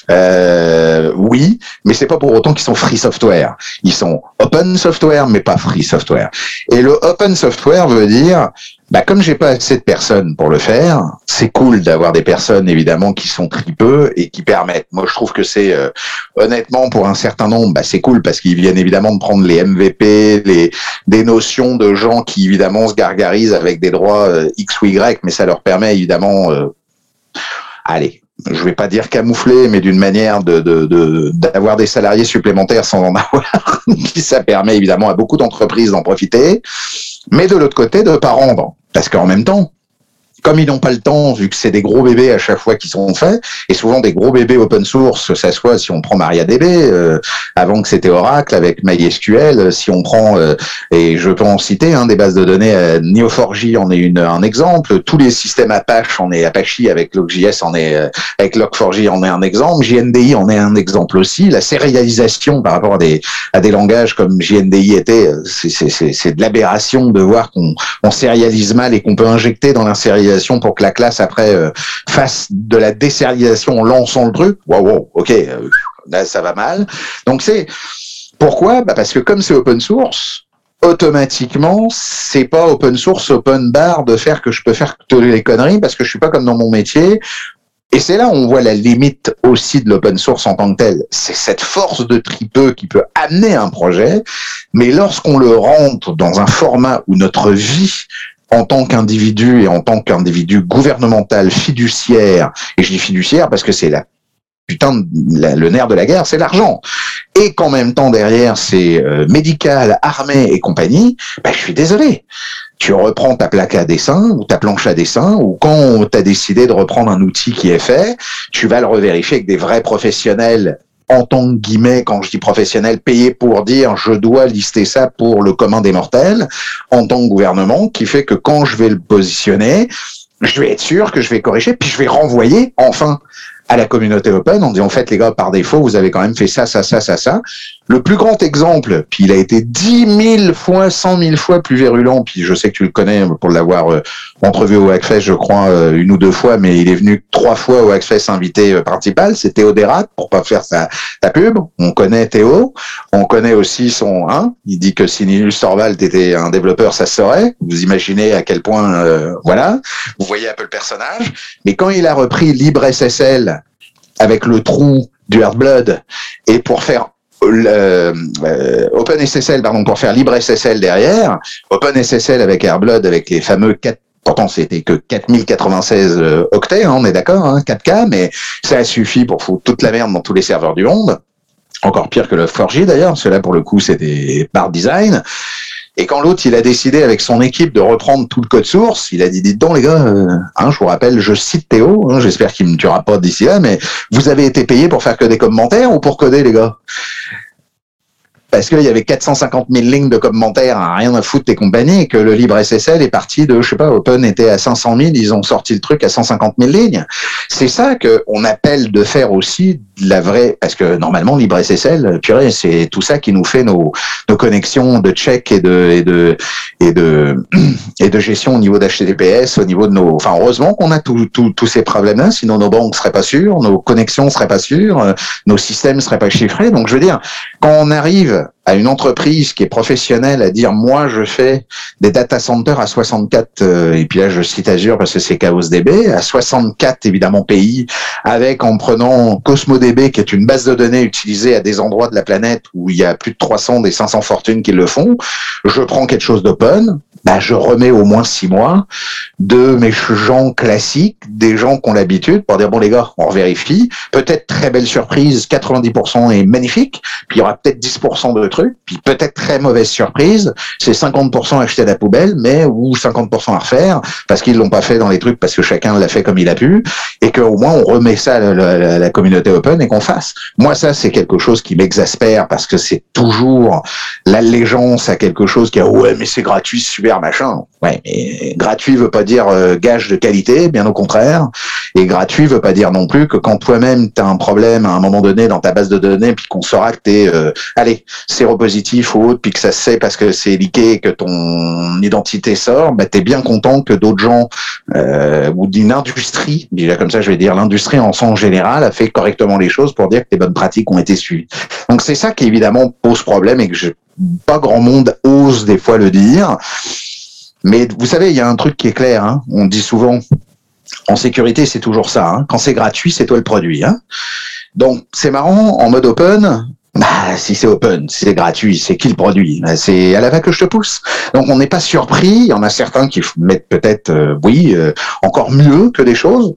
Euh, oui, mais c'est pas pour autant qu'ils sont free software. Ils sont open software, mais pas free software. Et le open software veut dire, bah comme j'ai pas assez de personnes pour le faire, c'est cool d'avoir des personnes évidemment qui sont tripeux et qui permettent. Moi, je trouve que c'est euh, honnêtement pour un certain nombre, bah c'est cool parce qu'ils viennent évidemment de prendre les M V P, les des notions de gens qui évidemment se gargarisent avec des droits euh, X ou Y, mais ça leur permet évidemment, euh, allez. Je vais pas dire camoufler, mais d'une manière de, de, de, d'avoir des salariés supplémentaires sans en avoir. Ça permet évidemment à beaucoup d'entreprises d'en profiter. Mais de l'autre côté, de pas rendre. Parce qu'en même temps, comme ils n'ont pas le temps, vu que c'est des gros bébés à chaque fois qui sont faits, et souvent des gros bébés open source, ça soit si on prend MariaDB, euh, avant que c'était Oracle, avec MySQL, si on prend, euh, et je peux en citer, hein, des bases de données, euh, Neo four j en est une, un exemple, tous les systèmes Apache en est Apache avec Log.js en est, euh, avec Log four j en est un exemple, J N D I en est un exemple aussi, la sérialisation par rapport à des, à des langages comme J N D I était, c'est, c'est, c'est, c'est de l'aberration de voir qu'on on sérialise mal et qu'on peut injecter dans la sérialisation pour que la classe après euh, fasse de la désérialisation en lançant le truc. Wow, wow, ok, euh, là ça va mal. Donc c'est pourquoi bah parce que comme c'est open source, automatiquement c'est pas open source, open bar de faire que je peux faire toutes les conneries parce que je suis pas comme dans mon métier. Et c'est là où on voit la limite aussi de l'open source en tant que tel. C'est cette force de tripeux qui peut amener un projet, mais lorsqu'on le rentre dans un format où notre vie en tant qu'individu et en tant qu'individu gouvernemental, fiduciaire, et je dis fiduciaire parce que c'est la putain de, la, le nerf de la guerre, c'est l'argent, et qu'en même temps derrière c'est euh, médical, armée et compagnie, ben je suis désolé. Tu reprends ta plaque à dessin ou ta planche à dessin, ou quand tu as décidé de reprendre un outil qui est fait, tu vas le revérifier avec des vrais professionnels en tant que guillemets, quand je dis professionnel, payé pour dire je dois lister ça pour le commun des mortels, en tant que gouvernement, qui fait que quand je vais le positionner, je vais être sûr que je vais corriger, puis je vais renvoyer enfin à la communauté open en disant en fait les gars, par défaut, vous avez quand même fait ça, ça, ça, ça, ça. Le plus grand exemple, puis il a été dix mille fois, cent mille fois plus virulent, puis je sais que tu le connais pour l'avoir euh, entrevu au Hackfest, je crois, euh, une ou deux fois, mais il est venu trois fois au Hackfest invité euh, principal, c'est Théo Desrates, pour pas faire sa, sa pub. On connaît Théo, on connaît aussi son, hein, il dit que si Linus Torvalds était un développeur, ça se saurait. Vous imaginez à quel point, euh, voilà, vous voyez un peu le personnage. Mais quand il a repris LibreSSL avec le trou du Heartblood, et pour faire euh, euh, OpenSSL, pardon, pour faire LibreSSL derrière, OpenSSL avec Heartblood, avec les fameux quatre, pourtant c'était que quatre mille quatre-vingt-seize euh, octets, hein, on est d'accord, hein, quatre K, mais ça suffit pour foutre toute la merde dans tous les serveurs du monde. Encore pire que le four j d'ailleurs, parce que là pour le coup c'était par design. Et quand l'autre, il a décidé avec son équipe de reprendre tout le code source, il a dit, dites donc les gars, euh, hein, je vous rappelle, je cite Théo, hein, j'espère qu'il me tuera pas d'ici là, mais vous avez été payé pour faire que des commentaires ou pour coder les gars ? Parce qu'il y avait quatre cent cinquante mille lignes de commentaires, hein, rien à foutre des compagnies, et que le LibreSSL est parti de, je sais pas, Open était à cinq cent mille, ils ont sorti le truc à cent cinquante mille lignes. C'est ça qu'on appelle de faire aussi de la vraie, parce que normalement LibreSSL, purée, c'est tout ça qui nous fait nos, nos connexions de check et de, et de, et de, et de gestion au niveau d'H T T P S, au niveau de nos, enfin, heureusement qu'on a tous tout, tous ces problèmes-là, sinon nos banques seraient pas sûres, nos connexions seraient pas sûres, nos systèmes seraient pas chiffrés. Donc, je veux dire, quand on arrive à une entreprise qui est professionnelle à dire moi je fais des data centers à soixante-quatre euh, et puis là je cite Azure parce que c'est ChaosDB à soixante-quatre évidemment pays, avec en prenant CosmoDB qui est une base de données utilisée à des endroits de la planète où il y a plus de trois cents des cinq cents fortunes qui le font. Je prends quelque chose d'open, bah je remets au moins six mois de mes gens classiques, des gens qui ont l'habitude pour dire bon les gars, on vérifie, peut-être très belle surprise, quatre-vingt-dix pour cent est magnifique, puis il y aura peut-être dix pour cent de trucs, puis peut-être très mauvaise surprise, c'est cinquante pour cent acheté à la poubelle, mais ou cinquante pour cent à refaire, parce qu'ils l'ont pas fait dans les trucs, parce que chacun l'a fait comme il a pu, et qu'au moins on remet ça à la, la, la communauté open et qu'on fasse. Moi ça c'est quelque chose qui m'exaspère, parce que c'est toujours l'allégeance à quelque chose qui a ouais mais c'est gratuit, c'est super machin. Ouais, mais gratuit veut pas dire euh, gage de qualité, bien au contraire. Et gratuit veut pas dire non plus que quand toi-même tu as un problème à un moment donné dans ta base de données, puis qu'on saura que t'es, euh, allez, séropositif ou autre, puis que ça se sait parce que c'est leaké et que ton identité sort, bah t'es bien content que d'autres gens euh, ou d'une industrie, déjà comme ça je vais dire l'industrie en sens général, a fait correctement les choses pour dire que tes bonnes pratiques ont été suivies. Donc c'est ça qui évidemment pose problème et que je, pas grand monde ose des fois le dire. Mais vous savez, il y a un truc qui est clair, hein. On dit souvent, en sécurité, c'est toujours ça, hein. Quand c'est gratuit, c'est toi le produit, hein. Donc, c'est marrant, en mode open, bah, si c'est open, si c'est gratuit, c'est qui le produit? Bah, c'est à la va que je te pousse. Donc, on n'est pas surpris. Il y en a certains qui mettent peut-être, euh, oui, euh, encore mieux que des choses.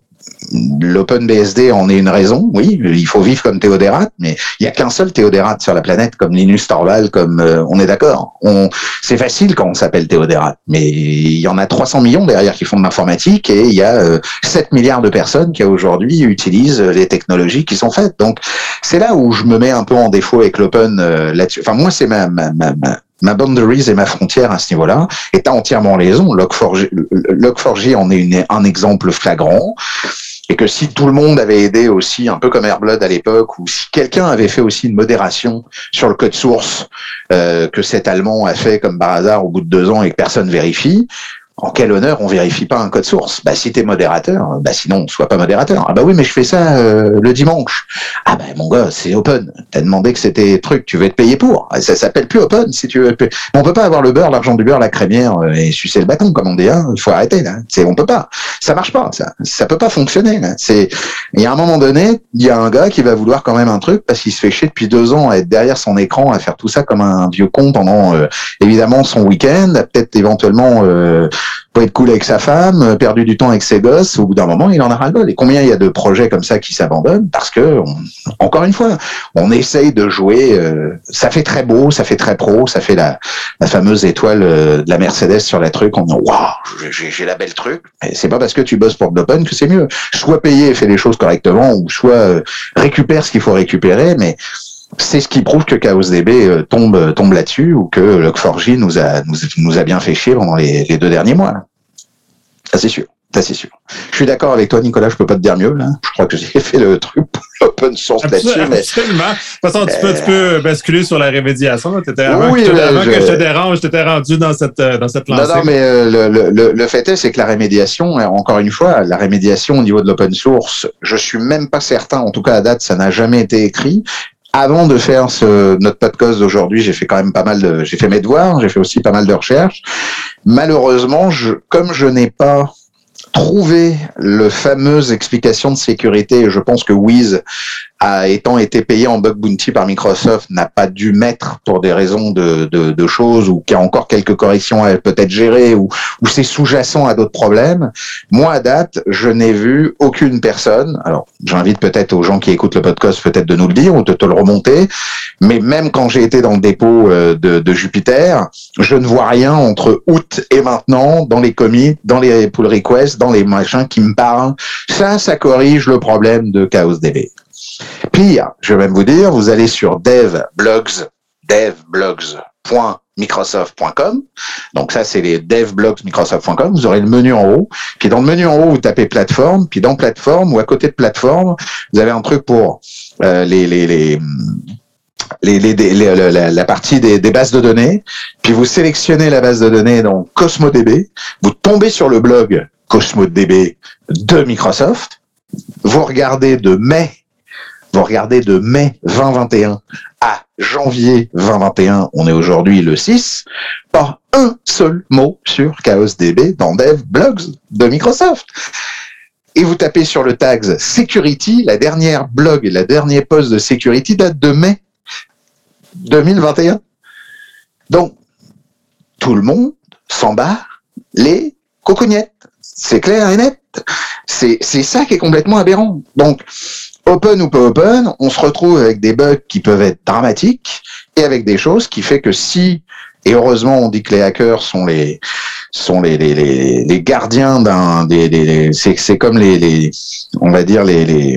L'OpenBSD en est une raison, oui, il faut vivre comme Théodérate, mais il n'y a qu'un seul Théodérate sur la planète, comme Linus Torvald, comme euh, on est d'accord. On, c'est facile quand on s'appelle Théodérate, mais il y en a trois cents millions derrière qui font de l'informatique et il y a euh, sept milliards de personnes qui aujourd'hui utilisent les technologies qui sont faites. Donc c'est là où je me mets un peu en défaut avec l'open euh, là-dessus. Enfin moi c'est ma, ma, ma, ma Ma boundaries et ma frontière à ce niveau-là. Et t'as entièrement raison. log four j, log four j en est une, un exemple flagrant. Et que si tout le monde avait aidé aussi, un peu comme Airblood à l'époque, ou si quelqu'un avait fait aussi une modération sur le code source euh, que cet Allemand a fait comme par hasard au bout de deux ans et que personne vérifie, en quel honneur on vérifie pas un code source? Bah si t'es modérateur, bah sinon sois pas modérateur. Ah bah oui mais je fais ça euh, le dimanche. Ah bah mon gars c'est open. T'as demandé que c'était truc, tu veux être payé pour. Ça s'appelle plus open si tu veux. Mais on peut pas avoir le beurre, l'argent du beurre, la crémière euh, et sucer le bâton comme on dit. Hein. Il faut arrêter là. C'est on peut pas. Ça marche pas. Ça ça peut pas fonctionner. Là. C'est il y a un moment donné il y a un gars qui va vouloir quand même un truc parce qu'il se fait chier depuis deux ans à être derrière son écran à faire tout ça comme un vieux con pendant euh, évidemment son week-end, peut-être éventuellement euh, pour être cool avec sa femme, perdu du temps avec ses gosses, au bout d'un moment, il en a ras-le-bol. Et combien il y a de projets comme ça qui s'abandonnent parce que, on, encore une fois, on essaye de jouer, euh, ça fait très beau, ça fait très pro, ça fait la, la fameuse étoile euh, de la Mercedes sur la truc, on dit, waouh, j'ai, j'ai la belle truc. Et c'est pas parce que tu bosses pour de l'open que c'est mieux. Soit payer et fais les choses correctement, ou soit euh, récupère ce qu'il faut récupérer, mais c'est ce qui prouve que ChaosDB euh, tombe tombe là-dessus ou que log four j nous a nous, nous a bien fait chier pendant les, les deux derniers mois. Là. Ça c'est sûr, ça c'est sûr. Je suis d'accord avec toi, Nicolas. Je peux pas te dire mieux. Là. Je crois que j'ai fait le truc pour l'open source Absolument, là-dessus. Mais... Absolument. De toute façon, tu peux, euh... tu peux basculer sur la rémédiation. T'étais avant, oui, que, là, avant je... que je te dérange, je t'étais rendu dans cette dans cette lancée. Non, non, mais euh, le, le, le fait est, c'est que la rémédiation, encore une fois, la rémédiation au niveau de l'open source, je suis même pas certain. En tout cas, à date, ça n'a jamais été écrit. Avant de faire ce, notre podcast d'aujourd'hui, j'ai fait quand même pas mal de, j'ai fait mes devoirs, j'ai fait aussi pas mal de recherches. Malheureusement, je, comme je n'ai pas trouvé le fameuse explication de sécurité, et je pense que Wiz, a, étant été payé en bug bounty par Microsoft, n'a pas dû mettre pour des raisons de, de, de choses, ou qu'il y a encore quelques corrections à peut-être gérer, ou, ou c'est sous-jacent à d'autres problèmes. Moi, à date, je n'ai vu aucune personne. Alors, j'invite peut-être aux gens qui écoutent le podcast peut-être de nous le dire, ou de te le remonter. Mais même quand j'ai été dans le dépôt de, de Jupiter, je ne vois rien entre août et maintenant, dans les commits, dans les pull requests, dans les machins qui me parlent. Ça, ça corrige le problème de ChaosDB. Pire, je vais même vous dire, vous allez sur devblogs, devblogs point microsoft point com. Donc ça, c'est les devblogs microsoft point com. Vous aurez le menu en haut. Puis dans le menu en haut, vous tapez plateforme. Puis dans plateforme ou à côté de plateforme, vous avez un truc pour euh, les les les Les, les, les, les, la, la partie des, des bases de données, puis vous sélectionnez la base de données dans CosmoDB, vous tombez sur le blog CosmoDB de Microsoft, vous regardez de mai, vous regardez de mai vingt vingt et un à janvier vingt vingt et un, on est aujourd'hui le six, pas un seul mot sur ChaosDB dans DevBlogs de Microsoft. Et vous tapez sur le tag Security, la dernière blog, la dernière post de Security date de mai deux mille vingt et un. Donc, tout le monde s'en bat les cocognettes. C'est clair et net. C'est, c'est ça qui est complètement aberrant. Donc, open ou pas open, on se retrouve avec des bugs qui peuvent être dramatiques et avec des choses qui fait que si, et heureusement on dit que les hackers sont les sont les les les, les gardiens d'un des, des c'est c'est comme les les on va dire les les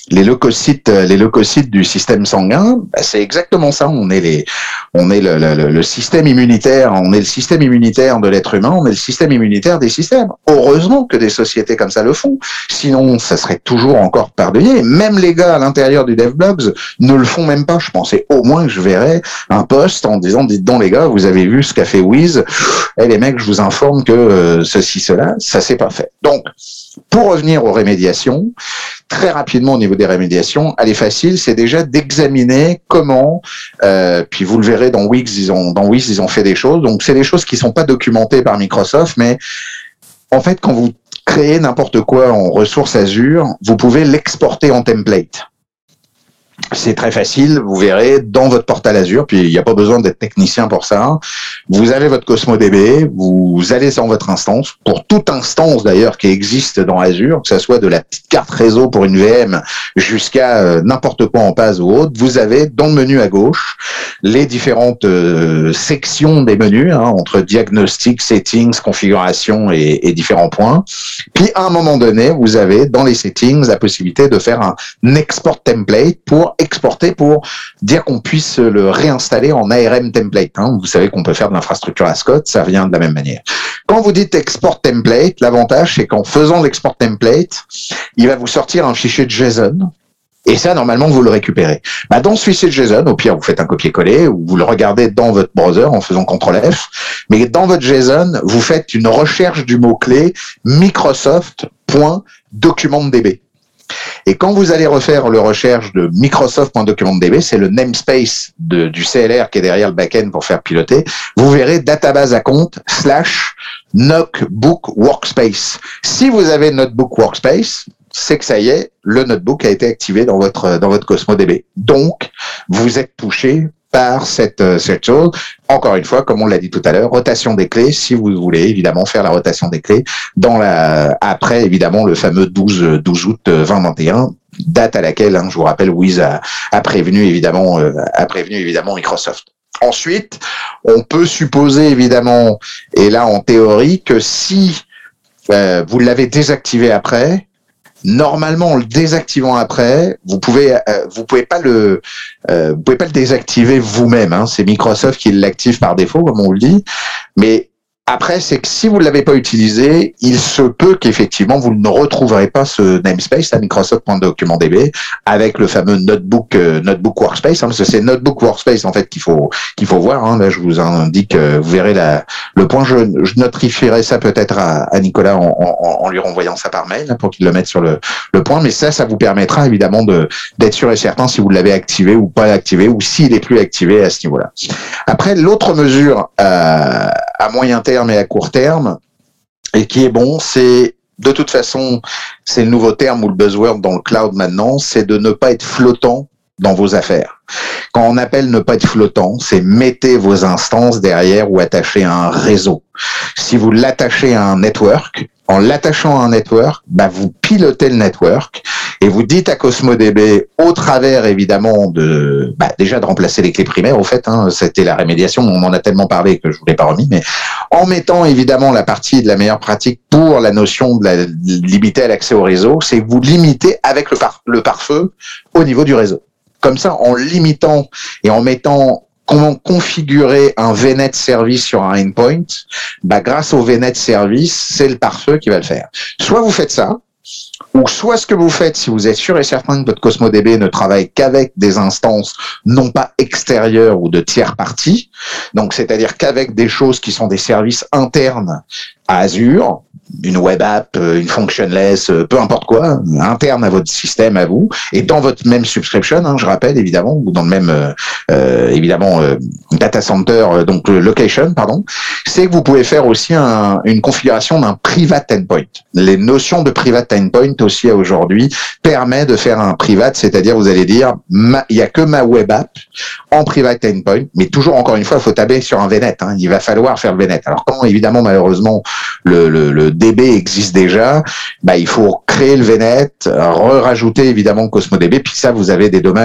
les leucocytes, les leucocytes du système sanguin, bah, c'est exactement ça. On est les, on est le, le, le système immunitaire, on est le système immunitaire de l'être humain, on est le système immunitaire des systèmes. Heureusement que des sociétés comme ça le font. Sinon, ça serait toujours encore pardonné. Même les gars à l'intérieur du DevBlogs ne le font même pas. Je pensais au moins que je verrais un post en disant, dites donc les gars, vous avez vu ce qu'a fait Wiz. Eh les mecs, je vous informe que euh, ceci, cela, ça s'est pas fait. Donc, pour revenir aux rémédiations, très rapidement au niveau des rémédiations, elle est facile, c'est déjà d'examiner comment, euh, puis vous le verrez dans Wix, ils ont, dans Wiz, ils ont fait des choses, donc c'est des choses qui sont pas documentées par Microsoft, mais en fait, quand vous créez n'importe quoi en ressources Azure, vous pouvez l'exporter en template. C'est très facile, vous verrez, dans votre portal Azure, puis il n'y a pas besoin d'être technicien pour ça. Vous avez votre Cosmo D B, vous allez dans votre instance, pour toute instance d'ailleurs qui existe dans Azure, que ce soit de la petite carte réseau pour une V M jusqu'à euh, n'importe quoi en P A S ou autre, vous avez dans le menu à gauche les différentes euh, sections des menus, hein, entre diagnostic, settings, configuration et, et différents points. Puis à un moment donné, vous avez dans les settings la possibilité de faire un export template pour exporter, pour dire qu'on puisse le réinstaller en A R M template. Hein. Vous savez qu'on peut faire de l'infrastructure Ascot, ça vient de la même manière. Quand vous dites export template, l'avantage c'est qu'en faisant l'export template, il va vous sortir un fichier JSON. Et ça, normalement, vous le récupérez. Bah, dans ce fichier JSON, au pire, vous faites un copier-coller ou vous le regardez dans votre browser en faisant contrôle F. Mais dans votre JSON, vous faites une recherche du mot-clé Microsoft.documentdb. Et quand vous allez refaire le recherche de Microsoft.documentdb, c'est le namespace de, du C L R qui est derrière le backend pour faire piloter, vous verrez database à compte slash notebook workspace. Si vous avez notebook workspace, c'est que ça y est, le notebook a été activé dans votre, dans votre Cosmo D B. Donc, vous êtes touché par cette, cette chose. Encore une fois, comme on l'a dit tout à l'heure, rotation des clés, si vous voulez évidemment faire la rotation des clés dans la, après évidemment le fameux douze août vingt vingt et un, date à laquelle, hein, je vous rappelle, Wiz a, a prévenu évidemment, euh, a prévenu évidemment Microsoft. Ensuite, on peut supposer évidemment, et là en théorie, que si euh, vous l'avez désactivé après, normalement, en le désactivant après, vous pouvez, euh, vous pouvez pas le, euh, vous pouvez pas le désactiver vous-même. Hein. C'est Microsoft qui l'active par défaut, comme on le dit. Mais après, c'est que si vous ne l'avez pas utilisé, il se peut qu'effectivement vous ne retrouverez pas ce namespace à Microsoft.documentdb avec le fameux notebook euh, notebook workspace, hein, parce que c'est notebook workspace en fait qu'il faut qu'il faut voir. Hein. Là, je vous indique, euh, vous verrez la, le point. Je, je notifierai ça peut-être à, à Nicolas en, en, en lui renvoyant ça par mail, hein, pour qu'il le mette sur le, le point. Mais ça, ça vous permettra évidemment de d'être sûr et certain si vous l'avez activé ou pas activé, ou s'il est plus activé à ce niveau-là. Après, l'autre mesure euh, à moyen terme et à court terme, et qui est bon, c'est de toute façon, c'est le nouveau terme ou le buzzword dans le cloud maintenant, c'est de ne pas être flottant dans vos affaires. Quand on appelle ne pas être flottant, c'est mettez vos instances derrière ou attachez à un réseau. Si vous l'attachez à un network, en l'attachant à un network, bah vous pilotez le network et vous dites à Cosmo D B, au travers évidemment de, bah déjà de remplacer les clés primaires, au fait, hein, c'était la rémédiation, on en a tellement parlé que je vous l'ai pas remis, mais en mettant évidemment la partie de la meilleure pratique pour la notion de la limiter à l'accès au réseau, c'est que vous limitez avec le pare, le pare-feu au niveau du réseau. Comme ça, en limitant et en mettant comment configurer un V net service sur un endpoint, bah grâce au V net service, c'est le pare-feu qui va le faire. Soit vous faites ça, ou soit ce que vous faites, si vous êtes sûr et certain que votre Cosmo D B ne travaille qu'avec des instances non pas extérieures ou de tiers parties, donc c'est-à-dire qu'avec des choses qui sont des services internes à Azure, une web app, une functionless, peu importe quoi, interne à votre système, à vous, et dans votre même subscription, hein, je rappelle évidemment, ou dans le même euh, évidemment euh, data center, donc le location, pardon, c'est que vous pouvez faire aussi un, une configuration d'un private endpoint. Les notions de private endpoint aussi aujourd'hui permet de faire un private, c'est-à-dire vous allez dire ma, il y a que ma web app en private endpoint, mais toujours encore une fois, il faut taper sur un V net, hein, il va falloir faire le V net. Alors quand évidemment malheureusement le, le, le D B existe déjà, bah il faut créer le V net, rajouter évidemment Cosmo D B, puis ça vous avez des dommages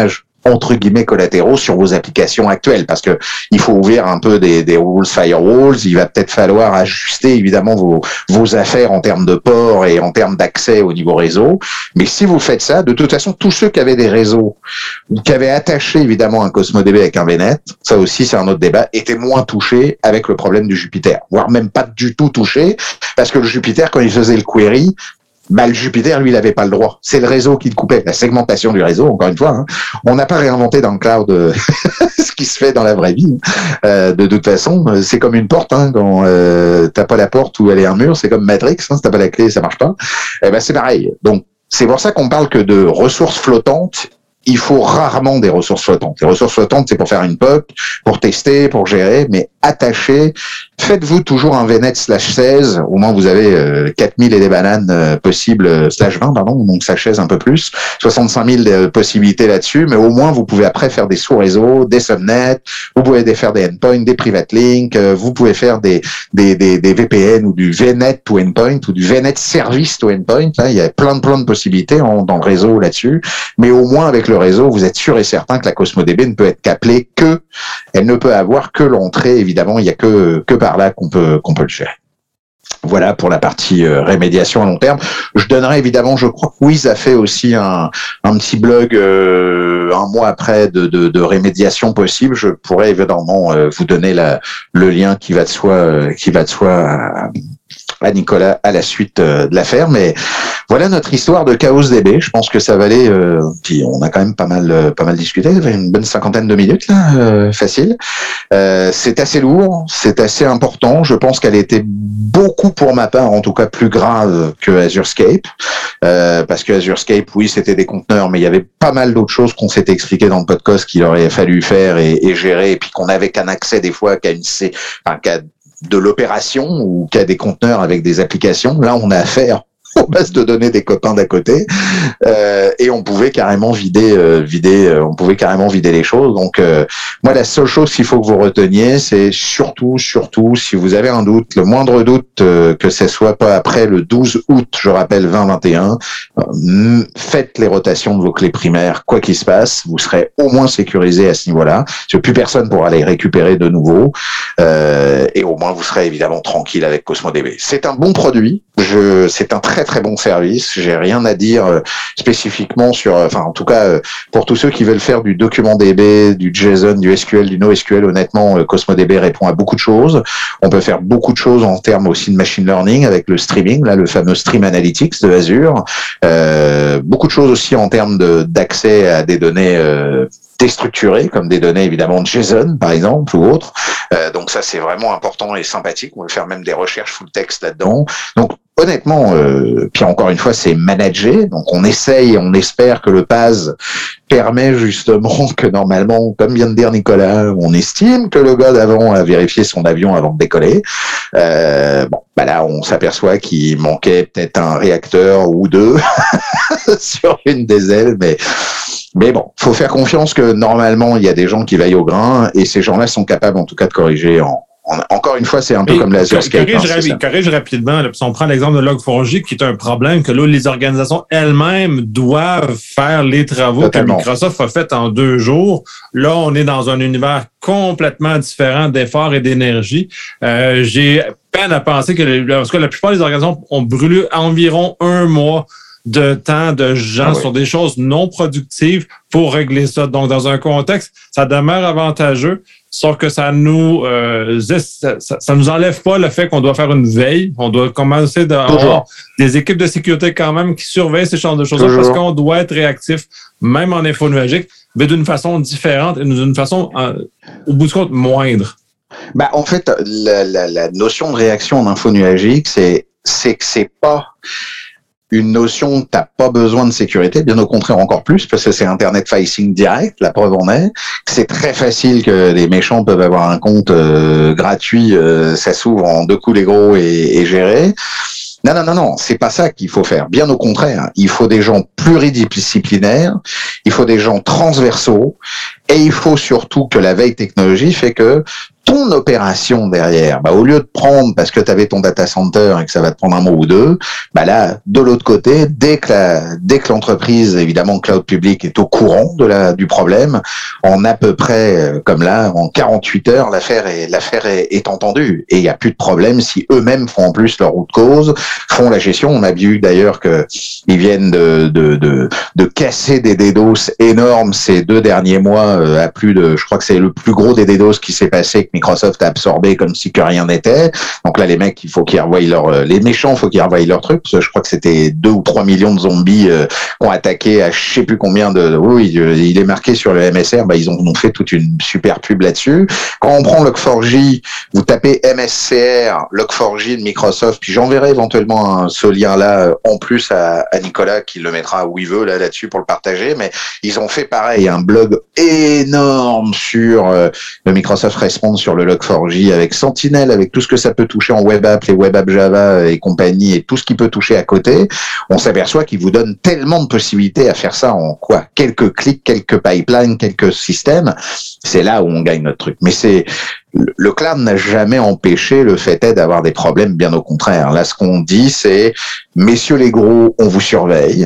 entre guillemets collatéraux sur vos applications actuelles, parce que il faut ouvrir un peu des, des rules firewalls. Il va peut-être falloir ajuster évidemment vos, vos affaires en termes de port et en termes d'accès au niveau réseau. Mais si vous faites ça, de toute façon, tous ceux qui avaient des réseaux ou qui avaient attaché évidemment un Cosmo D B avec un V net, ça aussi c'est un autre débat, étaient moins touchés avec le problème du Jupiter, voire même pas du tout touchés, parce que le Jupiter, quand il faisait le query, bah, le Jupiter, lui, il avait pas le droit. C'est le réseau qui le coupait, la segmentation du réseau, encore une fois. Hein. On n'a pas réinventé dans le cloud euh, ce qui se fait dans la vraie vie. Euh, de toute façon, c'est comme une porte. Hein, quand euh, t'as pas la porte où elle est un mur, c'est comme Matrix. Hein, si t'as pas la clé, ça marche pas. Eh ben, c'est pareil. Donc, c'est pour ça qu'on parle que de ressources flottantes. Il faut rarement des ressources flottantes. Les ressources flottantes, c'est pour faire une P O C, pour tester, pour gérer, mais attacher. Faites-vous toujours un V net slash seize. Au moins, vous avez euh, quatre mille et des bananes euh, possibles, euh, slash vingt, pardon, donc ça chaise un peu plus. soixante-cinq mille euh, possibilités là-dessus, mais au moins, vous pouvez après faire des sous-réseaux, des subnets, vous pouvez faire des endpoints, des private links, euh, vous pouvez faire des, des, des, des V P N ou du V net to endpoint ou du V net service to endpoint. Là, il y a plein de, plein de possibilités en, dans le réseau là-dessus, mais au moins, avec le réseau, vous êtes sûr et certain que la Cosmo D B ne peut être qu'appelée que, elle ne peut avoir que l'entrée, évidemment, il y a que, que par là qu'on peut, qu'on peut le gérer. Voilà pour la partie euh, rémédiation à long terme. Je donnerai évidemment, je crois que Wiz a fait aussi un, un petit blog euh, un mois après de, de, de rémédiation possible. Je pourrais évidemment euh, vous donner la, le lien qui va de soi, euh, qui va de soi à, à Nicolas à la suite euh, de l'affaire. Mais voilà notre histoire de Chaos D B. Je pense que ça valait. Euh, puis on a quand même pas mal, euh, pas mal discuté. Ça fait une bonne cinquantaine de minutes là, euh, facile. Euh, c'est assez lourd, c'est assez important. Je pense qu'elle était beaucoup, pour ma part, en tout cas plus grave que AzureScape, euh, parce que AzureScape, oui, c'était des conteneurs, mais il y avait pas mal d'autres choses qu'on s'était expliqué dans le podcast qu'il aurait fallu faire et, et gérer, et puis qu'on avait qu'un accès des fois qu'à une, enfin, qu'à de l'opération ou qu'à des conteneurs avec des applications. Là, on a affaire aux bases de données des copains d'à côté, euh, et on pouvait carrément vider, euh, vider, euh, on pouvait carrément vider les choses. Donc, euh, moi, la seule chose qu'il faut que vous reteniez, c'est surtout, surtout, si vous avez un doute, le moindre doute, euh, que ce soit pas après le douze août, je rappelle vingt vingt et un, euh, faites les rotations de vos clés primaires, quoi qu'il se passe, vous serez au moins sécurisé à ce niveau-là, parce que plus personne pourra les récupérer de nouveau, euh, et au moins vous serez évidemment tranquille avec Cosmo D B. C'est un bon produit, je, c'est un très très bon service. J'ai rien à dire euh, spécifiquement sur, euh, enfin en tout cas euh, pour tous ceux qui veulent faire du document D B, du JSON, du S Q L, du NoSQL. Honnêtement, euh, Cosmo D B répond à beaucoup de choses. On peut faire beaucoup de choses en termes aussi de machine learning avec le streaming, là le fameux Stream Analytics de Azure. Euh, beaucoup de choses aussi en termes de d'accès à des données euh, déstructurées, comme des données évidemment de JSON par exemple ou autres. Euh, donc ça c'est vraiment important et sympathique. On peut faire même des recherches full text là-dedans. Donc honnêtement, euh, puis encore une fois, c'est managé. Donc on essaye, on espère que le P A S permet justement que normalement, comme vient de dire Nicolas, on estime que le gars d'avant a vérifié son avion avant de décoller. Euh, bon, bah là, on s'aperçoit qu'il manquait peut-être un réacteur ou deux sur une des ailes, mais mais bon, faut faire confiance que normalement il y a des gens qui veillent au grain et ces gens-là sont capables en tout cas de corriger en Encore une fois, c'est un peu et comme l'AzureScape. Corrige, hein, rapi- corrige rapidement. Là, si on prend l'exemple de log four j, qui est un problème que là, les organisations elles-mêmes doivent faire les travaux Totalement. que Microsoft a fait en deux jours. Là, on est dans un univers complètement différent d'efforts et d'énergie. Euh, j'ai peine à penser que, les, parce que la plupart des organisations ont brûlé environ un mois de temps de gens ah oui. sur des choses non productives pour régler ça. Donc, dans un contexte, ça demeure avantageux, sauf que ça nous euh, ça, ça, ça nous enlève pas le fait qu'on doit faire une veille. On doit commencer d'avoir des équipes de sécurité quand même qui surveillent ces genres de choses parce qu'on doit être réactif, même en info nuagique, mais d'une façon différente et d'une façon, euh, au bout du compte, moindre. Bah, en fait, la, la, la notion de réaction en info nuagique, c'est, c'est que c'est pas une notion, t'as pas besoin de sécurité, bien au contraire encore plus, parce que c'est Internet facing direct, la preuve en est. C'est très facile que les méchants peuvent avoir un compte euh, gratuit, euh, ça s'ouvre en deux coups les gros et, et géré. Non, non, non, non, c'est pas ça qu'il faut faire. Bien au contraire, il faut des gens pluridisciplinaires, il faut des gens transversaux, et il faut surtout que la veille technologie fait que ton opération derrière, bah, au lieu de prendre parce que tu avais ton data center et que ça va te prendre un mois ou deux, bah là, de l'autre côté, dès que la, dès que l'entreprise, évidemment, cloud public est au courant de la, du problème, en à peu près, comme là, en quarante-huit heures, l'affaire est, l'affaire est, est entendue. Et il n'y a plus de problème si eux-mêmes font en plus leur route cause, font la gestion. On a vu d'ailleurs que ils viennent de, de, de, de casser des DDoS énormes ces deux derniers mois, à plus de, je crois que c'est le plus gros des DDoS qui s'est passé, que Microsoft a absorbé comme si que rien n'était. Donc là, les mecs, il faut qu'ils revoient leur, les méchants, il faut qu'ils revoient leur truc. Parce que je crois que c'était deux ou trois millions de zombies euh, qui ont attaqué à je sais plus combien de, oui, il est marqué sur le M S R, bah, ils ont, ont fait toute une super pub là-dessus. Quand on prend log four j, vous tapez M S C R, log four j de Microsoft, puis j'enverrai éventuellement un, ce lien-là en plus à, à Nicolas qui le mettra où il veut là, là-dessus pour le partager, mais ils ont fait pareil, un blog énorme sur euh, le Microsoft Response sur le log four j avec Sentinel, avec tout ce que ça peut toucher en web app, les web app Java et compagnie, et tout ce qui peut toucher à côté. On s'aperçoit qu'ils vous donnent tellement de possibilités à faire ça en quoi? Quelques clics, quelques pipelines, quelques systèmes. C'est là où on gagne notre truc. Mais c'est, le cloud n'a jamais empêché le fait est d'avoir des problèmes, bien au contraire. Là, ce qu'on dit, c'est, messieurs les gros, on vous surveille.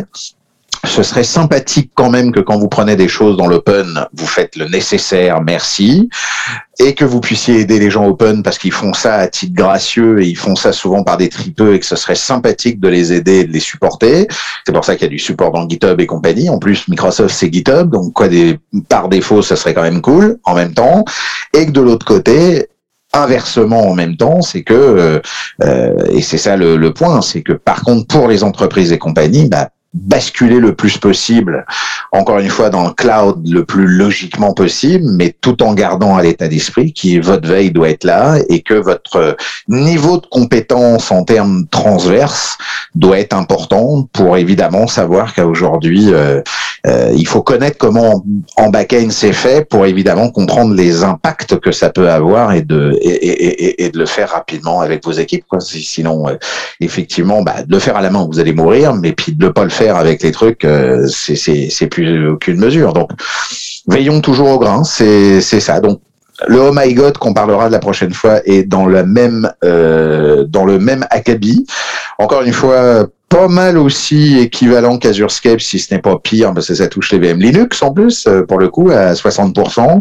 Ce serait sympathique quand même que quand vous prenez des choses dans l'open, vous faites le nécessaire, merci, et que vous puissiez aider les gens open parce qu'ils font ça à titre gracieux et ils font ça souvent par des tripeux et que ce serait sympathique de les aider et de les supporter. C'est pour ça qu'il y a du support dans GitHub et compagnie. En plus, Microsoft, c'est GitHub, donc quoi, des, par défaut, ça serait quand même cool en même temps. Et que de l'autre côté, inversement en même temps, c'est que, euh, et c'est ça le, le point, c'est que par contre, pour les entreprises et compagnies, bah, basculer le plus possible, encore une fois, dans le cloud le plus logiquement possible, mais tout en gardant à l'état d'esprit qui votre veille doit être là et que votre niveau de compétence en termes transverses doit être important pour évidemment savoir qu'aujourd'hui, euh, euh, il faut connaître comment en back-end c'est fait pour évidemment comprendre les impacts que ça peut avoir et de, et, et, et, et de le faire rapidement avec vos équipes, quoi. Sinon, euh, effectivement, bah, de le faire à la main, vous allez mourir, mais puis de ne pas le faire avec les trucs, euh, c'est, c'est, c'est plus aucune mesure. Donc, veillons toujours au grain, c'est, c'est ça. Donc, le Oh My God qu'on parlera de la prochaine fois est dans le même, euh, dans le même acabit. Encore une fois, pas mal aussi équivalent qu'Azurescape, si ce n'est pas pire, parce que ça touche les V M Linux en plus, pour le coup, à soixante pour cent.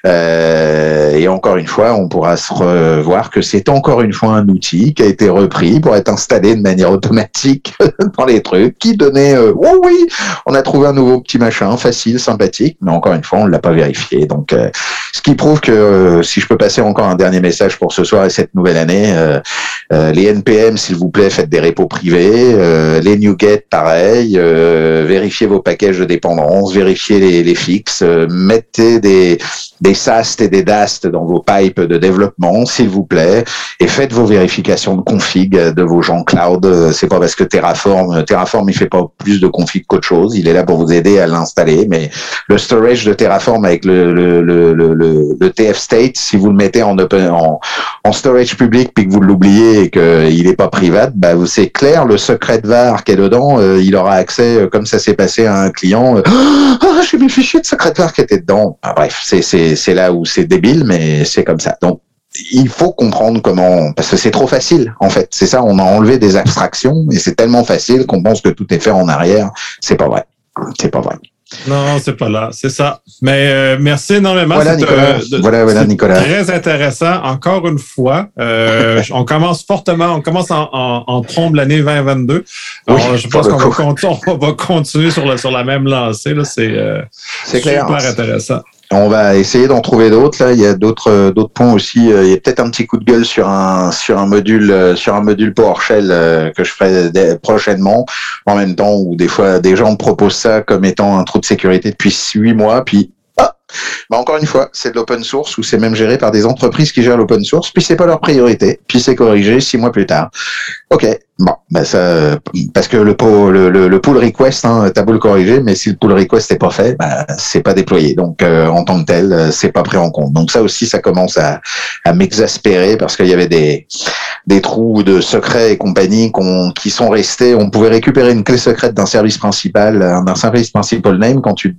Euh, et encore une fois, on pourra se revoir que c'est encore une fois un outil qui a été repris pour être installé de manière automatique dans les trucs, qui donnait, euh, oh oui, on a trouvé un nouveau petit machin, facile, sympathique, mais encore une fois, on ne l'a pas vérifié. Donc, euh, ce qui prouve que, euh, si je peux passer encore un dernier message pour ce soir et cette nouvelle année, euh, euh, les N P M, s'il vous plaît, faites des repos privés. Euh, les NuGet, pareil. Euh, vérifiez vos packages de dépendance, vérifiez les, les fixes, euh, mettez des, des S A S T et des D A S T dans vos pipes de développement, s'il vous plaît, et faites vos vérifications de config de vos gens cloud. C'est pas parce que Terraform, Terraform, il fait pas plus de config qu'autre chose. Il est là pour vous aider à l'installer, mais le storage de Terraform avec le, le, le, le, le, le T F state, si vous le mettez en open, en, en storage public puis que vous l'oubliez et qu'il est pas privat, bah, c'est clair, le secret de var qui est dedans, euh, il aura accès, euh, comme ça s'est passé à un client, euh, ah, j'ai mis le fichier de secret de var qui était dedans. Ah, bref, c'est, c'est, c'est là où c'est débile, mais c'est comme ça. Donc, il faut comprendre comment, parce que c'est trop facile, en fait. C'est ça, on a enlevé des abstractions et c'est tellement facile qu'on pense que tout est fait en arrière. C'est pas vrai. C'est pas vrai. Non, c'est pas là, c'est ça. Mais euh, merci énormément. Voilà, c'est, Nicolas. Euh, de, voilà, voilà, Nicolas. Très intéressant. Encore une fois, euh, on commence fortement, on commence en, en, en trombe l'année vingt vingt-deux. Alors, oui, je pense qu'on va, continu, on va continuer sur, le, sur la même lancée. Là. C'est, euh, c'est super clair. intéressant. On va essayer d'en trouver d'autres. Là, il y a d'autres d'autres points aussi. Il y a peut-être un petit coup de gueule sur un sur un module sur un module PowerShell que je ferai prochainement. En même temps, où des fois des gens me proposent ça comme étant un trou de sécurité depuis huit mois, puis ah, bah encore une fois, c'est de l'open source ou c'est même géré par des entreprises qui gèrent l'open source. Puis c'est pas leur priorité. Puis c'est corrigé six mois plus tard. Ok. Bon, bah ça, parce que le, le, le, le pull request, hein, t'as beau le corriger, mais si le pull request n'est pas fait, bah c'est pas déployé. Donc euh, en tant que tel, c'est pas pris en compte. Donc ça aussi, ça commence à, à m'exaspérer parce qu'il y avait des des trous de secrets et compagnie qu'on, qui sont restés. On pouvait récupérer une clé secrète d'un service principal, d'un service principal name quand tu dé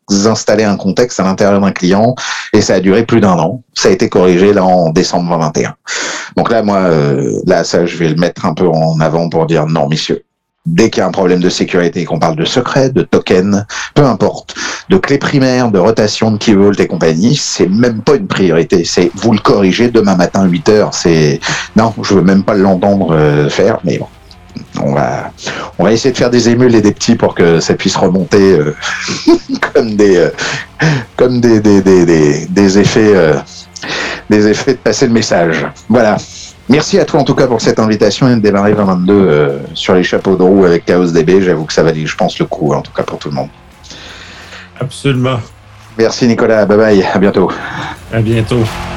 installer un contexte à l'intérieur d'un client et ça a duré plus d'un an. Ça a été corrigé là en décembre vingt vingt et un. Donc là, moi, euh, là, ça, je vais le mettre un peu en avant pour dire non, messieurs. Dès qu'il y a un problème de sécurité, qu'on parle de secret, de token, peu importe, de clés primaires, de rotation, de key vault et compagnie, c'est même pas une priorité. C'est vous le corrigez demain matin à huit heures. C'est non, je veux même pas l'entendre euh, faire, mais bon. On va, on va essayer de faire des émules et des petits pour que ça puisse remonter euh, comme des, euh, comme des, des, des, des, des effets, euh, des effets de passer le message. Voilà. Merci à toi en tout cas pour cette invitation et de démarrer vingt vingt-deux euh, sur les chapeaux de roue avec Chaos D B. J'avoue que ça valait, je pense, le coup en tout cas pour tout le monde. Absolument. Merci Nicolas. Bye bye. À bientôt. À bientôt.